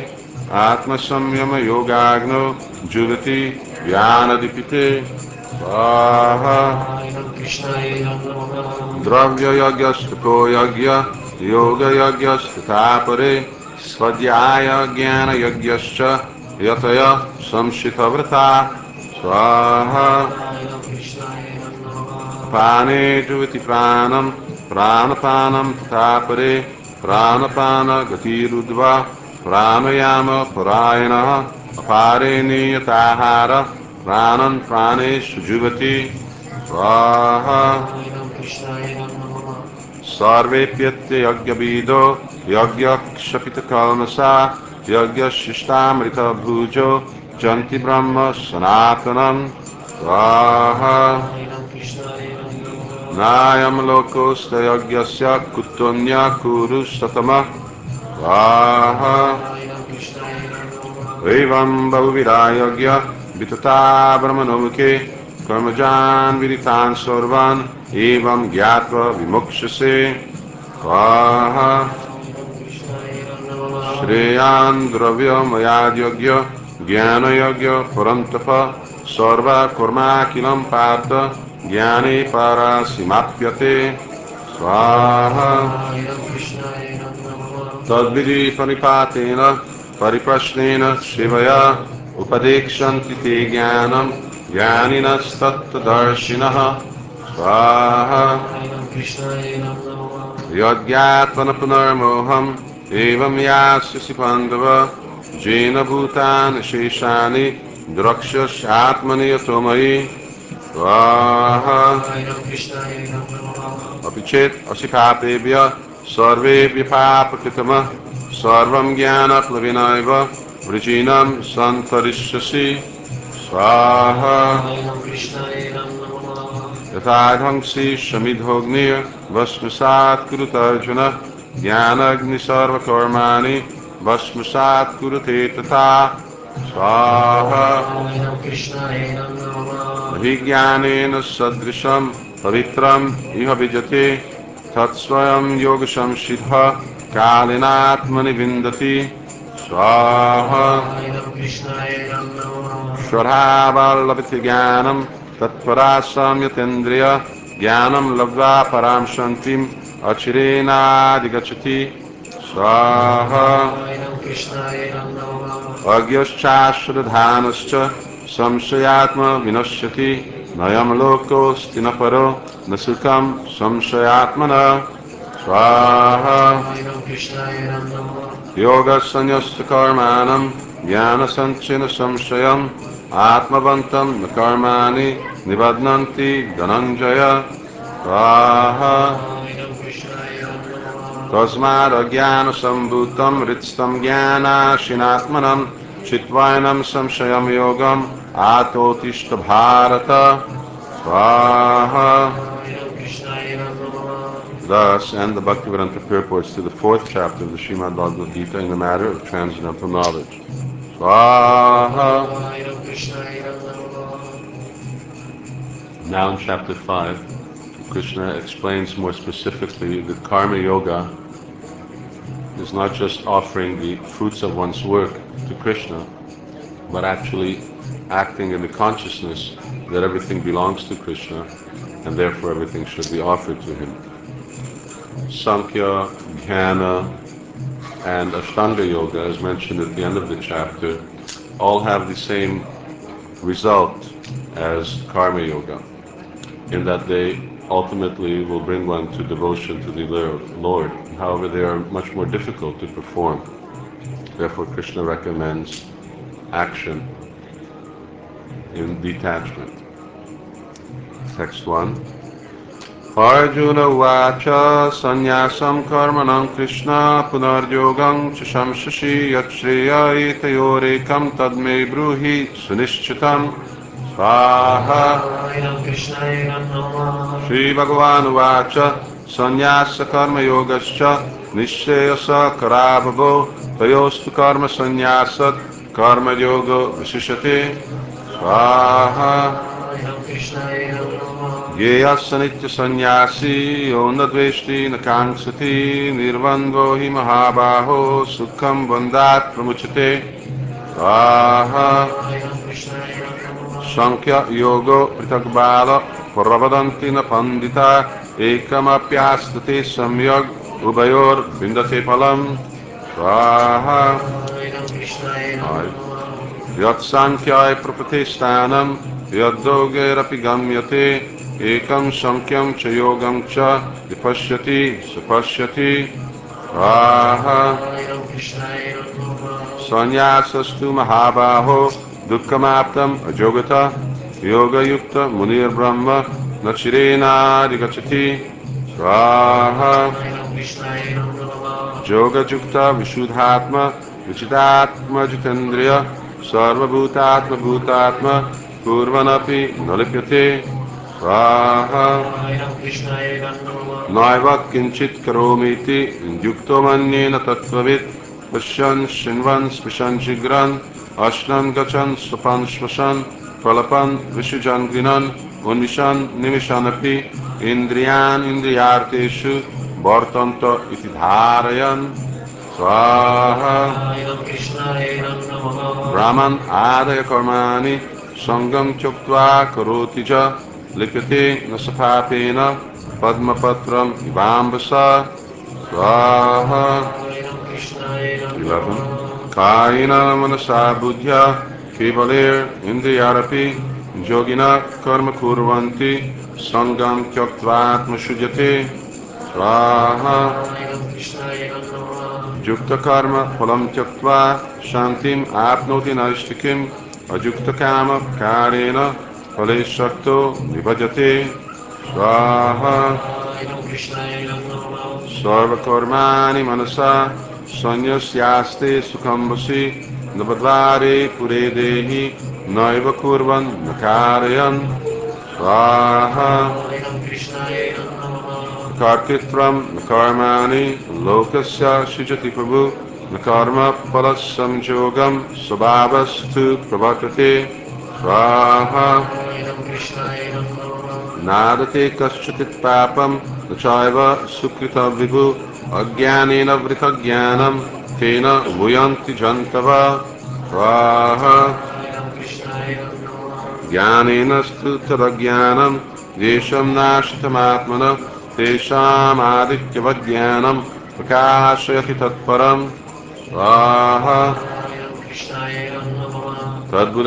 आत्मसंयमयोगाग्नो जुह्वति ज्ञानदीपिते स्वाहा Om Krishnaya Namaha. द्रव्ययज्ञस्तुको यज्ञ योगयज्ञस्तथा परे स्वाध्याय ज्ञानयज्ञश्च यतय संशितव्रता स्वाहा Om Krishnaya Namaha. पाने जुवति प्राणं प्राणपानं तथा परे प्राणपानगतिरुद्ध्वा प्राणायामपरायणः अपारे नियताहार प्राणन् प्राणेषु जुह्वति स्वाहा Om Krishnaya Namaha. सर्वेप्यत्यज्ञविदो यज्ञक्षपितकल्मषा यज्ञशिष्टामृतभुजो जन्ति ब्रह्म सनातनं स्वाहा Om Krishnaya Namaha. नायं लोकोऽस्त्ययज्ञस्य कुतोऽन्यः कुरुष्वतमः स्वाहा Om Krishnaya Namaha. एवं बहुविधा यज्ञ वितता ब्रह्मणोमुखे कर्मजान् विदितान् सर्वान् एवं ज्ञात्वा विमुक्ष्यसे स्वाहा Om Krishnaya Namaha. श्रेयान् द्रव्यमयाद्यज्ञ ज्ञानयज्ञ परन्तप सर्वकर्माखिलं पार्थ ज्ञाने पारासिमाप्यते स्वाहा Om Krishnaya Namaha. तद्विधि परिपातेन परिप्रश्नेन शिवया उपदेक्षन्ति ते ज्ञानं ज्ञानिनस्तत्त्वदर्शिनः स्वाहा Om Krishnaya Namaha. यज्ञात्मन पुनर्मोहम् एवं यास्यसि पाण्डव येन भूतानि शेषानि द्रक्ष्यस्यात्मनि यतो मयि स्वाहा Om Krishnaya Namaha. अपि चेत् असि पापेभ्य सर्वेभ्यः पापकृतमः सर्वं ज्ञानप्लवेनैव वृजीनं सन्तरिष्यसि स्वाहा Om Krishnaya Namaha. यथा ध्वंसी शमिधोऽग्निर्भस्मसात् कुरुत अर्जुन ज्ञानाग्नि सर्वकर्माणि भस्मसात् कुरुते तथा स्वाहा Om Krishnaya Namaha. न हि ज्ञानेन सदृशं पवित्रम् इह विजते तत्स्वयं योगसंसिद्धः कालेनात्मनि विन्दति स्वाहा Om Krishnaya Namaha. स्वभावलभते ज्ञानं तत्परा संयतेन्द्रिय ज्ञानं लब्ध्वा परां शान्तिम् अचिरेणाधिगच्छति स्वाहा Om Krishnaya Namaha. अज्ञश्चाश्रधानश्च संशयात्मा विनश्यति नयं लोकोऽस्ति न परो न सुखं संशयात्मनः स्वाहा Om Krishnaya Namaha. योगसंन्यस्य कर्माणं ज्ञानसञ्चयन संशयम् आत्मवन्तं न कर्माणि निबध्नन्ति धनञ्जय स्वाहा Om Krishnaya Namaha. तस्मादज्ञानसम्भूतं हृत्स्थं ज्ञानाशिनात्मनं चित्वायनं संशयं योगम् आतोतिष्ठ भारत स्वाहा. Om Krishnaya Namaha. Thus end the Bhaktivedanta purports to the fourth chapter of the Srimad Bhagavad Gita in the matter of transcendental knowledge. Swaha. Om Krishnaya Namaha. Now in chapter five, Krishna explains more specifically that Karma Yoga is not just offering the fruits of one's work to Krishna, but actually acting in the consciousness that everything belongs to Krishna and therefore everything should be offered to him. Sankhya, Jnana, and Ashtanga Yoga, as mentioned at the end of the chapter, all have the same result as Karma Yoga, in that they ultimately will bring one to devotion to the Lord. However, they are much more difficult to perform. Therefore, Krishna recommends action in detachment. Text one. Arjuna Vacha Sanyasam Karmanam Krishna Punarjogam Chashamshashi Yachriya Itayorekam Tadme Bruhi Sunishchitam Swaha. Om Krishnaya Namaha. Shri Bhagavan Vacha संन्यास कर्म योगश्च निश्चयस करावभो तयोस्तु कर्म संन्यासत् कर्म योगो विशिष्यते स्वाहा Ram Krishna Ram Namo येयस्य नित्य सन्यासी यो न द्वेष्टि न काङ्क्षति निर्बन्धो हि महाबाहो सुखं बन्धात् प्रमुच्यते स्वाहा Ram Krishna Ram Namo Sankhya Yoga Pritagbala Pravadanti na Pandita Ekamapyastate Samyag Ubayor Vindate Palam Swaha Ram Krishna Ram Right. Namo Yat Sankhya Prapatistanam Yad Dogerapi Gamyate Ekam Sankyam Cha Yogam Cha Vipashyati Supashyati Swaha Ram Krishna Ram Namo Sanyasastu Mahabaho Dukkhamaptam Ajogata Yoga Yukta Munir Brahma Nachirena Digachati Swaha Ram Krishna Ram Namo Yoga Jukta Vishudhatma Vichitatma Jitendriya Sarva Bhutatma Bhutatma Purvanapi Nalipyate Swaha Ram Krishna Ram Namo Naiva Kinchit Karomiti Yukto Manyena Tattvavit Pashyan Shinvan Spashan Shigran Ashnan Gachan Swapan Shvasan Pralapan Vishujan Grinan Unishan Nimishanapi Indriyan Indriyarteshu Bhartanta Iti Dharayan Swaha Ram Krishna Ram Namo Brahman Adaya Karmani Sangam Chuktva Karotija Lipyate Nasapapena Padmapatram Ivambasa Swaha Ram Krishna Ram eleven. Namo Kaina Manasa Buddhya Kevalir Indriyarapi Jogina Karma Kurvanti Sangam Tyaktvatma Shujyate Swaha Ram Krishna Ram Namo Jukta karma phalam tyaktva shantim apnoti naishtikim ajukta kama karena phaleshakto nibhajate swaha Ram Krishna Ram Namo sarva karmani manasa sanyasyaste sukhambasi nabadvare pure dehi naiva kurvan nakarayan swaha Ram Krishna Ram Namo Kartitvam Nakarmani Lokasya Shijati Prabhu Nakarma Palasam Jogam Sabhavastu Pravartate Swaha Ram Krishna Ram Namo Nadate Kaschatit Papam Nachaiva Sukrita Vibhu Ajnanena Vrita Jnanam Tena Vuyanti Jantava Swaha Ram Krishna Ram Namo ज्ञानेनस्तु तदज्ञानं येषं नाशितमात्मनः तेषामादित्यवज्ञानं प्रकाशयति तत्परं स्वाहा Ram Krishna Ram Namo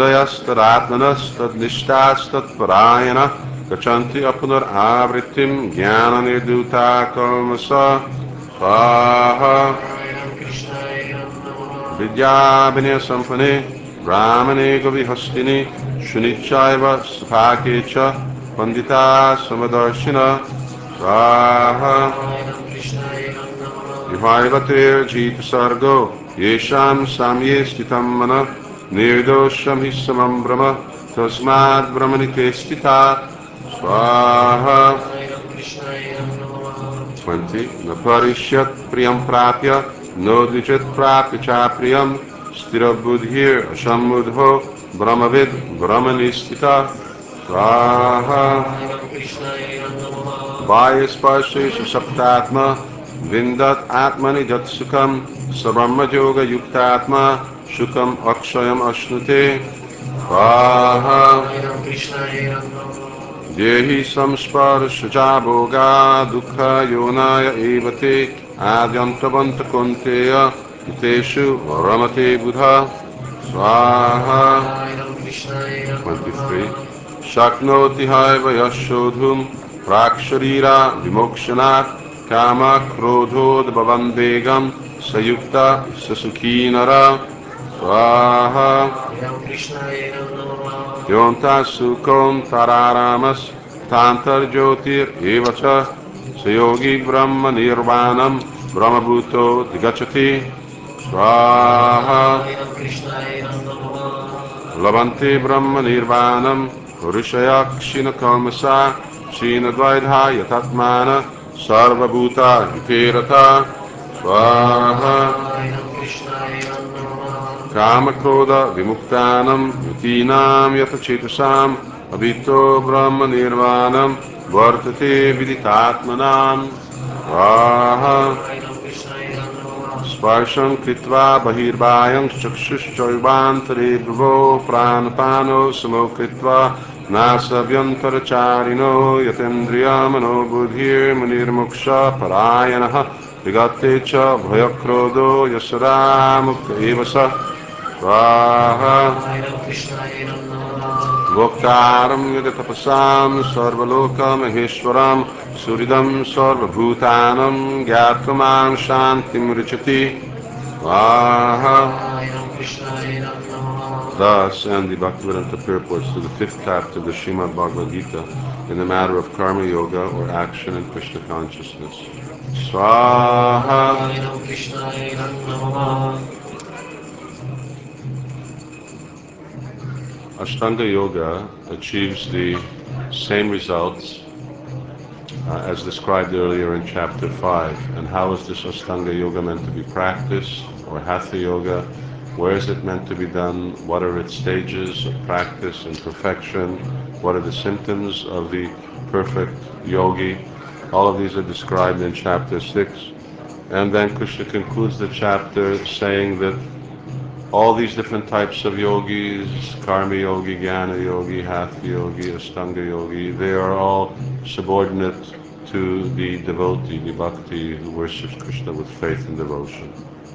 तद्बुधयस्तदात्मनस्तद्निष्ठास्तत्परायणः गच्छन्ति अपुनरावृत्तिं ज्ञाननिर्धूता कर्मसु स्वाहा Ram Krishna Ram Namo विद्याविनय संपन्ने ब्राह्मणे गविहस्तिनि शुनिच्चायव सुभागे च पंडिता समदर्शिन स्वाहा Ram Krishna Ram Namo विवायवतेर्जीत सर्गो येषां साम्ये स्थितं मनः निर्दोषं हि समं ब्रह्म तस्माद् ब्रह्मणि ते स्थिता स्वाहा Ram Krishna Ram Namo twenty. Naparishyat priyam prapya nodvijit prapya cha priyam stira buddhir asamudho brahmavid brahmanistita swaha Ram Krishna Ram Namo vaya sparshe saptatma vindat atmani jat sukam sabrahma yoga yuktatma shukam akshayam ashnute swaha Ram Krishna Ram Namo Yehi samsparshaja bhoga dukkha yonaya evate adyantavanta kunteya yateshu ramate buddha swaha Ram Krishna Ram twenty-three Namo Shaknoti haiva yashodhum praksharira vimokshanat kama krodhod bhavandegam sayukta sasukhinara swaha Ram Krishna Ram Namo Yonta Sukon Tararamas Tantar Jyotir Evacha Sayogi Brahma Nirvanam Brahma Bhuto Digachati Swaha Ram Krishna Ram Namo Labante Brahma Nirvanam Purushayak Shina Kalmasa Shina Dvaidha Yatatmana सर्वभूता हितेरता स्वाहा Ram Krishna Namaha कामक्रोध विमुक्तानां यतीनां यतचेतसाम् अभितो ब्रह्म निर्वाणं वर्तते विदितात्मनां स्वाहा Ram Krishna Namaha स्पर्शं कृत्वा बहिर्बाह्यं चक्षुश्चैवान्तरे भ्रुवो प्राणपानो समो कृत्वा नासव्यन्तरचारिणो यतेन्द्रियमनोबुद्धिर्मुनिर्मुक्षः परायणः विगते च भयक्रोधो यशरामुक्त एव स स्वाहा Ram Krishna Namaha भोक्तारं यदतपसां सर्वलोकमहेश्वरं सुहृदं सर्वभूतानं ज्ञात्वां शान्तिं रुचति स्वाहा. Ram Krishna Namaha Thus end the Bhaktivedanta purports to the fifth chapter of the Srimad Bhagavad Gita in the matter of karma yoga or action in Krishna consciousness. Swaha. Ram Krishna Namaha Ashtanga Yoga achieves the same results uh, as described earlier in chapter five. And how is this Ashtanga Yoga meant to be practiced, or Hatha Yoga? Where is it meant to be done? What are its stages of practice and perfection? What are the symptoms of the perfect yogi? All of these are described in chapter six. And then Krishna concludes the chapter saying that all these different types of yogis, karma yogi, jnana yogi, hatha yogi, ashtanga yogi, they are all subordinate to the devotee, the bhakti who worships Krishna with faith and devotion.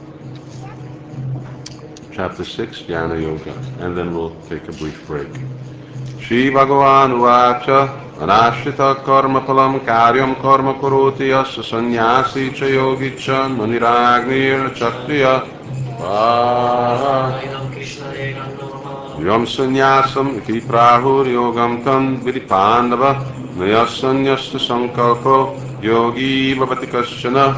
Chapter six, Jnana Yoga, and then we'll take a brief break. Shri Bhagavan Uvacha Anashrita Karma Palam Karyam Karma Karoti Yasya Sannyasi Cha Yogi Cha Maniragnir Chakriya Vaha Ram Krishna Namaha Yam Sannyasam Iti Prahur Yogam Tan Vidipandava Naya Sannyasta Sankalpo Yogi Bhavati Kasyana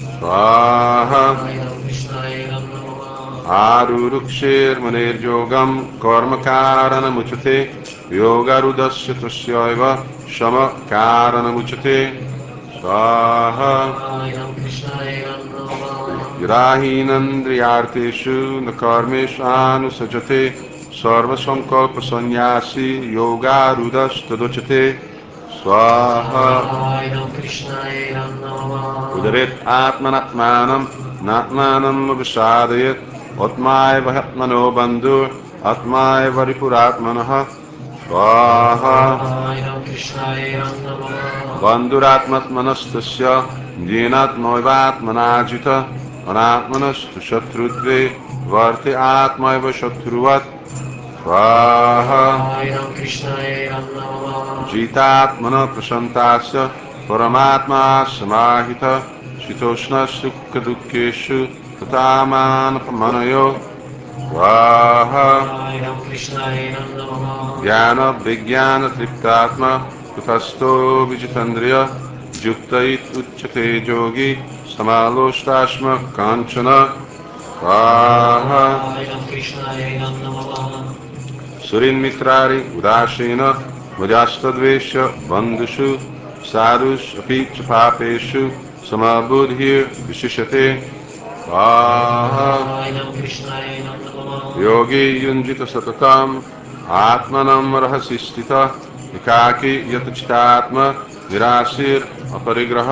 Swaha Ram Krishna Namaha Arurukshirmanirjogam karmakaranamujate yogarudasya tasyaiva shama karanamujate swaha Ram Krishna Namaha yurahinandriyarteshu nakarmeshanusajate sarvasankalpa sannyasi yogarudastadocate swaha Ram Krishna Namaha उदरेत आत्मनात्मानं नात्मानं विषादयेत् आत्माय वह्मनो बन्धु आत्माय वरिपुरात्मनः स्वाहा Ram Krishna Namaha बन्धुरात्मत्मनस्तस्य येनात्मैवात्मनाजित अनात्मनस्तु शत्रुत्वे वर्ते आत्मैव शत्रुवत् स्वाहा Ram Krishna Namaha जितात्मनः प्रसन्तास्य परमात्मा समाहितः शीतोष्णसुखदुःखेषु तथामानपमनयो स्वाहा Ram Krishna Namaha ज्ञानविज्ञानतृप्तात्मा कुतस्थो विजितेन्द्रिय युक्त उच्यते योगी समालोष्टाश्म काञ्चन स्वाहा Ram Krishna Namaha सुरीन्मित्रारि उदासीन मजास्तद्वेष बन्धुषु साधुषु अपि च पापेषु समबुद्धिर्विशिष्यते स्वाहा Ram Krishna Namaha योगी युञ्जित सततम् आत्मनं रहसि स्थितः एकाकी यतचितात्मा निराशीर् अपरिग्रह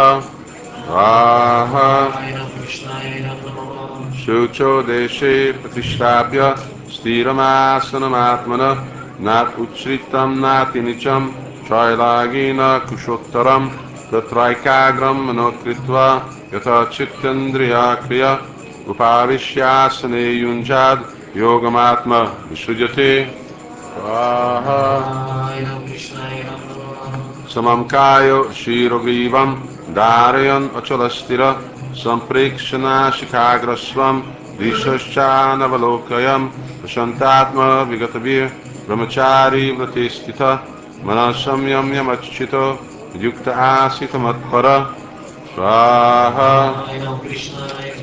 स्वाहा Ram Krishna Namaha शुचो देशे प्रतिष्ठाप्य स्थिरमासनमात्मनः नात् उच्छ्रितं नातिनीचं शैलागीन कुशोत्तरं तत्रैकाग्रं मनोकृत्वा यथा चित्तेन्द्रियाक्रिया उपाविश्यासने युञ्जाद् योगमात्मा विसृजते स्वाहा Ram Krishna Namaha समं कायो क्षीरग्रीवं धारयन् अचलस्थिर सम्प्रेक्षणाशिखाग्रस्वं दिशश्चानवलोकयन् प्रशान्तात्मा विगतभिः ब्रह्मचारी व्रते स्थितः मनः संयम्य मच्चितो युक्त आसीत मत्पर स्वाहा Ram Krishna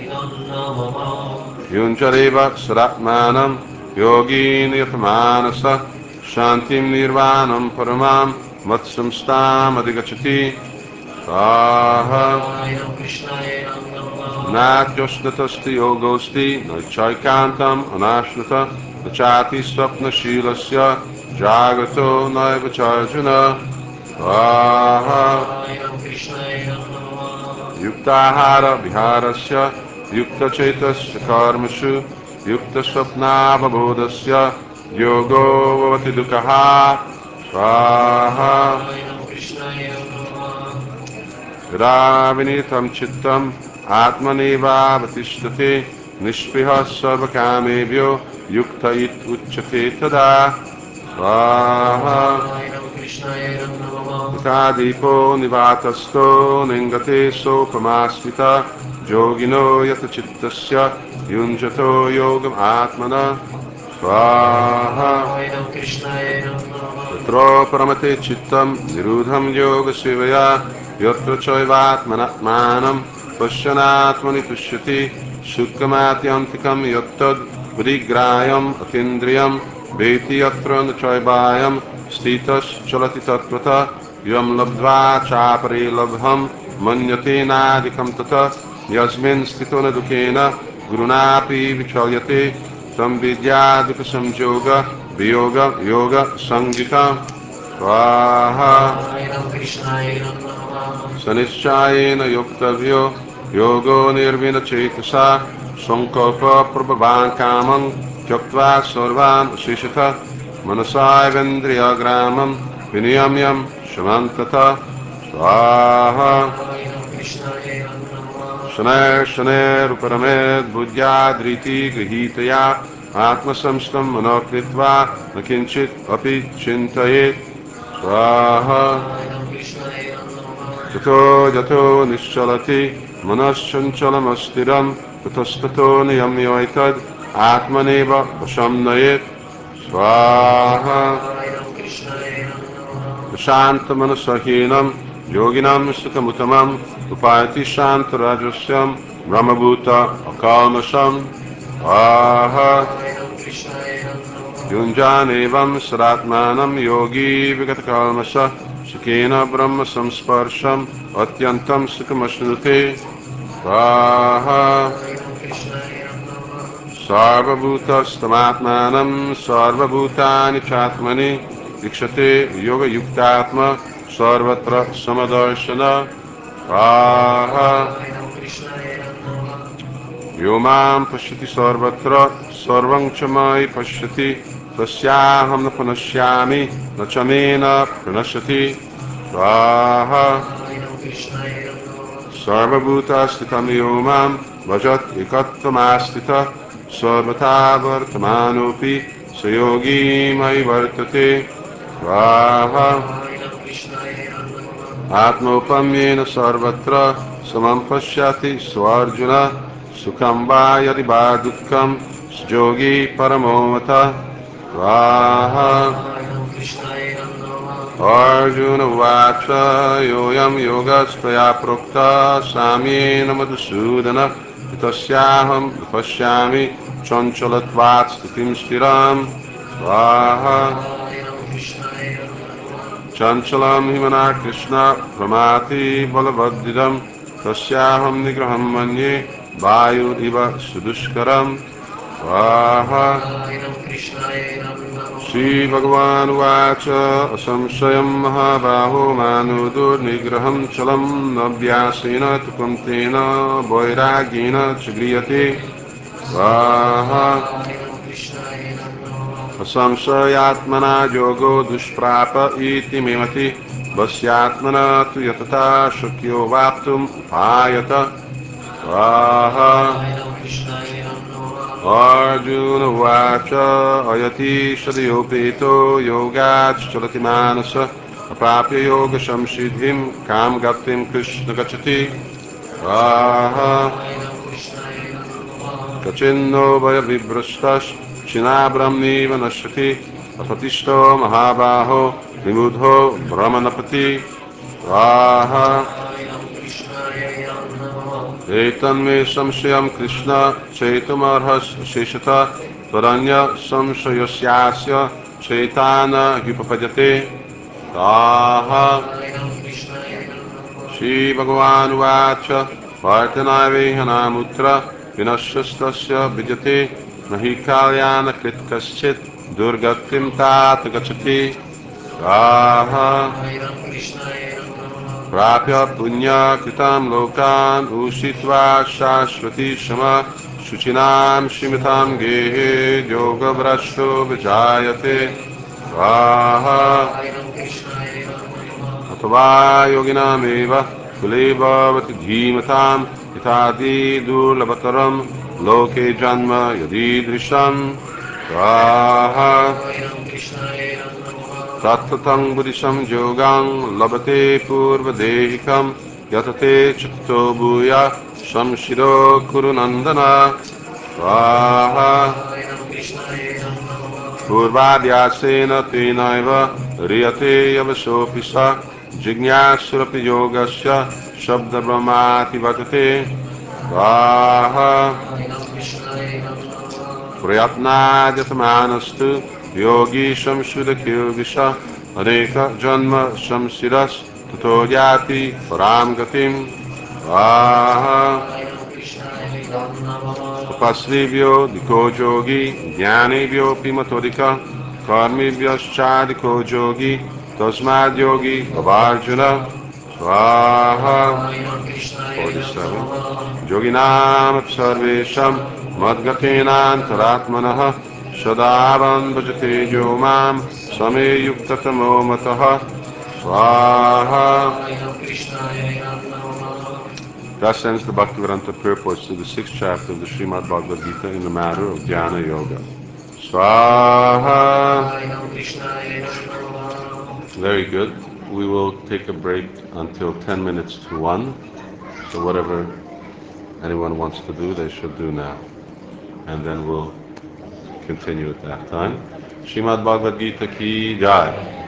Namaha युञ्जरेव सदात्मानं योगी नियतमानसः शान्तिं निर्वाणं परमां मत्संस्थामधिगच्छति Swaha. Rai Ram Krishnaya Namo. Natyoshnatasti yogosti, Nachaikantam anashnata, Nachati swapna shilasya, Jagato naivacharjuna, Swaha. Rai Ram Krishnaya Namo. Yuktahara viharasya, Yukta chaitasya karmashu, Yukta swapna babodasya, Yogo vavati dukaha, Swaha. Rai Ram Krishnaya Namo. Yada vinitam chittam atmaneva vatishtati nishpiha sarvakamebhyo yukta it uchchate tada swaha. Rai Ram Krishnaya Namo. Ukadipo nivatasto ningate sopamasvita yogino yata chittasya yunjato yogam atmana swaha. Rai Ram Krishnaya Namo. Yatro paramate chittam nirudham yoga sevaya yatra choivatmanatmanam pasyanatmani tushyati sukhamatyantikam yattad vidigrayam atindriyam veti yatra nachoibayam stitas chalati tatvata yam labdva chapare labham manyate nadikam tata yasmin stitona dukena gurunapi vichalyate tam vidya duka samjoga viyoga yoga sangita swaha. Rai Ram Krishnaya Namo. Sanichayena yuktavyo yogo nirvina chetasa sankalpa prabhavan kamam tyaktva sarvan shishita manasai vendriya gramam viniyamyam shamantata swaha. Rai Ram Krishnaya Namo. Shanay Shanay Ruparamed Buddhyadriti Grihitaya Atmasamstam Manokritva Nakinchit Api Chintayet Swaha. Rai Ram Krishnaya Namo. Tato Jato Nishalati Manashanchalam Astiram Tatastato Niyamyaitad Atmaneva Vasham Nayet Swaha. Rai Ram Krishnaya Namo. Shantamanasahinam yoginam sukhamutamam upayati shantarajasam brahmabhuta akalmasam aha. Rai Ram Krishnaya Namo. Yunjanevam saratmanam yogi vigatakalmasa sukena brahma samsparsham atyantam sukhamashnute aha. Rai Ram Krishnaya Namo. Sarvabhutastamatmanam sarvabhutani chatmani dikshate yoga yuktatma sarvatra samadarshana aha. Rai Ram Krishnaya Namo. Yomam pashyati sarvatra sarvam chamai pashyati tasyaham na panashyami na chamena pranashyati swaha. Rai Ram Krishnaya Namo. Sarvabhutastitam yomam vajat ekattamastita sarvata vartamanopi sayogi mai vartate swaha. Rai Ram Krishnaya Namo. Atmopamyena sarvatra samam pashyati swarjuna sukham va yadi va dukkham sjogi paramomata swaha. Rai Ram Krishnaya Namo. Arjuna Vacha Yoyam Yogastvaya Prokta Samyena Madhusudana Itasyaham Vipashyami Chanchalatvat Stitim Stiram Swaha. Rai Ram Krishnaya Namo. Chanchalam Himana Krishna Pramati Balavadidam Tasyaham Nigraham Manye Vayu Iva Sudushkaram Swaha. Rai Ram Krishnaya Namo. Shri Bhagavan Vacha Asamshayam Mahabaho Manu Durnigraham Chalam Nabhyasena Tukamtena Vairagena Chigriyate Swaha. Rai Ram Krishnaya Namo. Asamshayatmana Yogo Dushprapa Iti Mimati Vasyatmana Tu Yatata Shakyo Vaptum Upayata Swaha. Rai Ram Krishnaya Namo. Arjuna Vacha Ayati Shadayopito Yogat Chalati Manasa Apapya Yoga Shamshidhim Kam Gaptim Krishna Gachati Swaha. Rai Ram Krishnaya Namo. Kachinno Vaya Vibrashtash Shinabram Niva Nashati Apatishto Mahabaho Vimudho Brahmanapati Swaha. Rai Ram Krishnaya Namo. Etanme samshayam Krishna Chaitumarhas Sheshata Tvaranya samshayasyasya Chaitana Hyupapadyate Taha. Rai Ram Krishnaya Namo. श्रीभगवानुवाच वार्तनावेहनामुत्र विनश्यस्तस्य विजते न हि काल्यानकृत् कश्चित् दुर्गतिं तात गच्छति स्वाहा प्राप्य पुण्यकृतां लोकान् उषित्वा शाश्वती शमा शुचिनां श्रीमतां गेहे योगभ्रष्टो विजायते स्वाहा अथवा योगिनामेव कुले भवति धीमतां यथादि दुर्लभतरं लोके जन्म यदीदृशं स्वाहा तत्थं बुद्धिशं योगां लभते पूर्वदेहिकं यतते चित्तो भूया संशिरो कुरु नन्दन स्वाहा पूर्वाद्यासेन तेनैव ह्रियते यवसोऽपि स जिज्ञासुरपि योगस्य शब्दब्रह्मातिवर्तते स्वाहा प्रयत्नाद्यतमानस्तु योगी संशुद्धकिल्बिष अनेकजन्म संशिरस् ततो याति परां गतिं स्वाहा तपस्विभ्यो दिको योगी ज्ञानिभ्योऽपि मतोऽधिकः कर्मिभ्यश्चाधिको योगी तस्माद् योगी भवार्जुन स्वाहा forty-seven योगिनां सर्वेषां मद्गतेनान्तरात्मनः सदावन् भजते यो मां समे युक्ततमो मतः स्वाहा. Thus ends the Bhaktivedanta purports to the sixth chapter of the Srimad Bhagavad Gita in the matter of Dhyana Yoga. Swaha. Very good. We will take a break until ten minutes to one. So whatever anyone wants to do, they should do now. And then we'll continue at that time. Srimad Bhagavad Gita ki jai.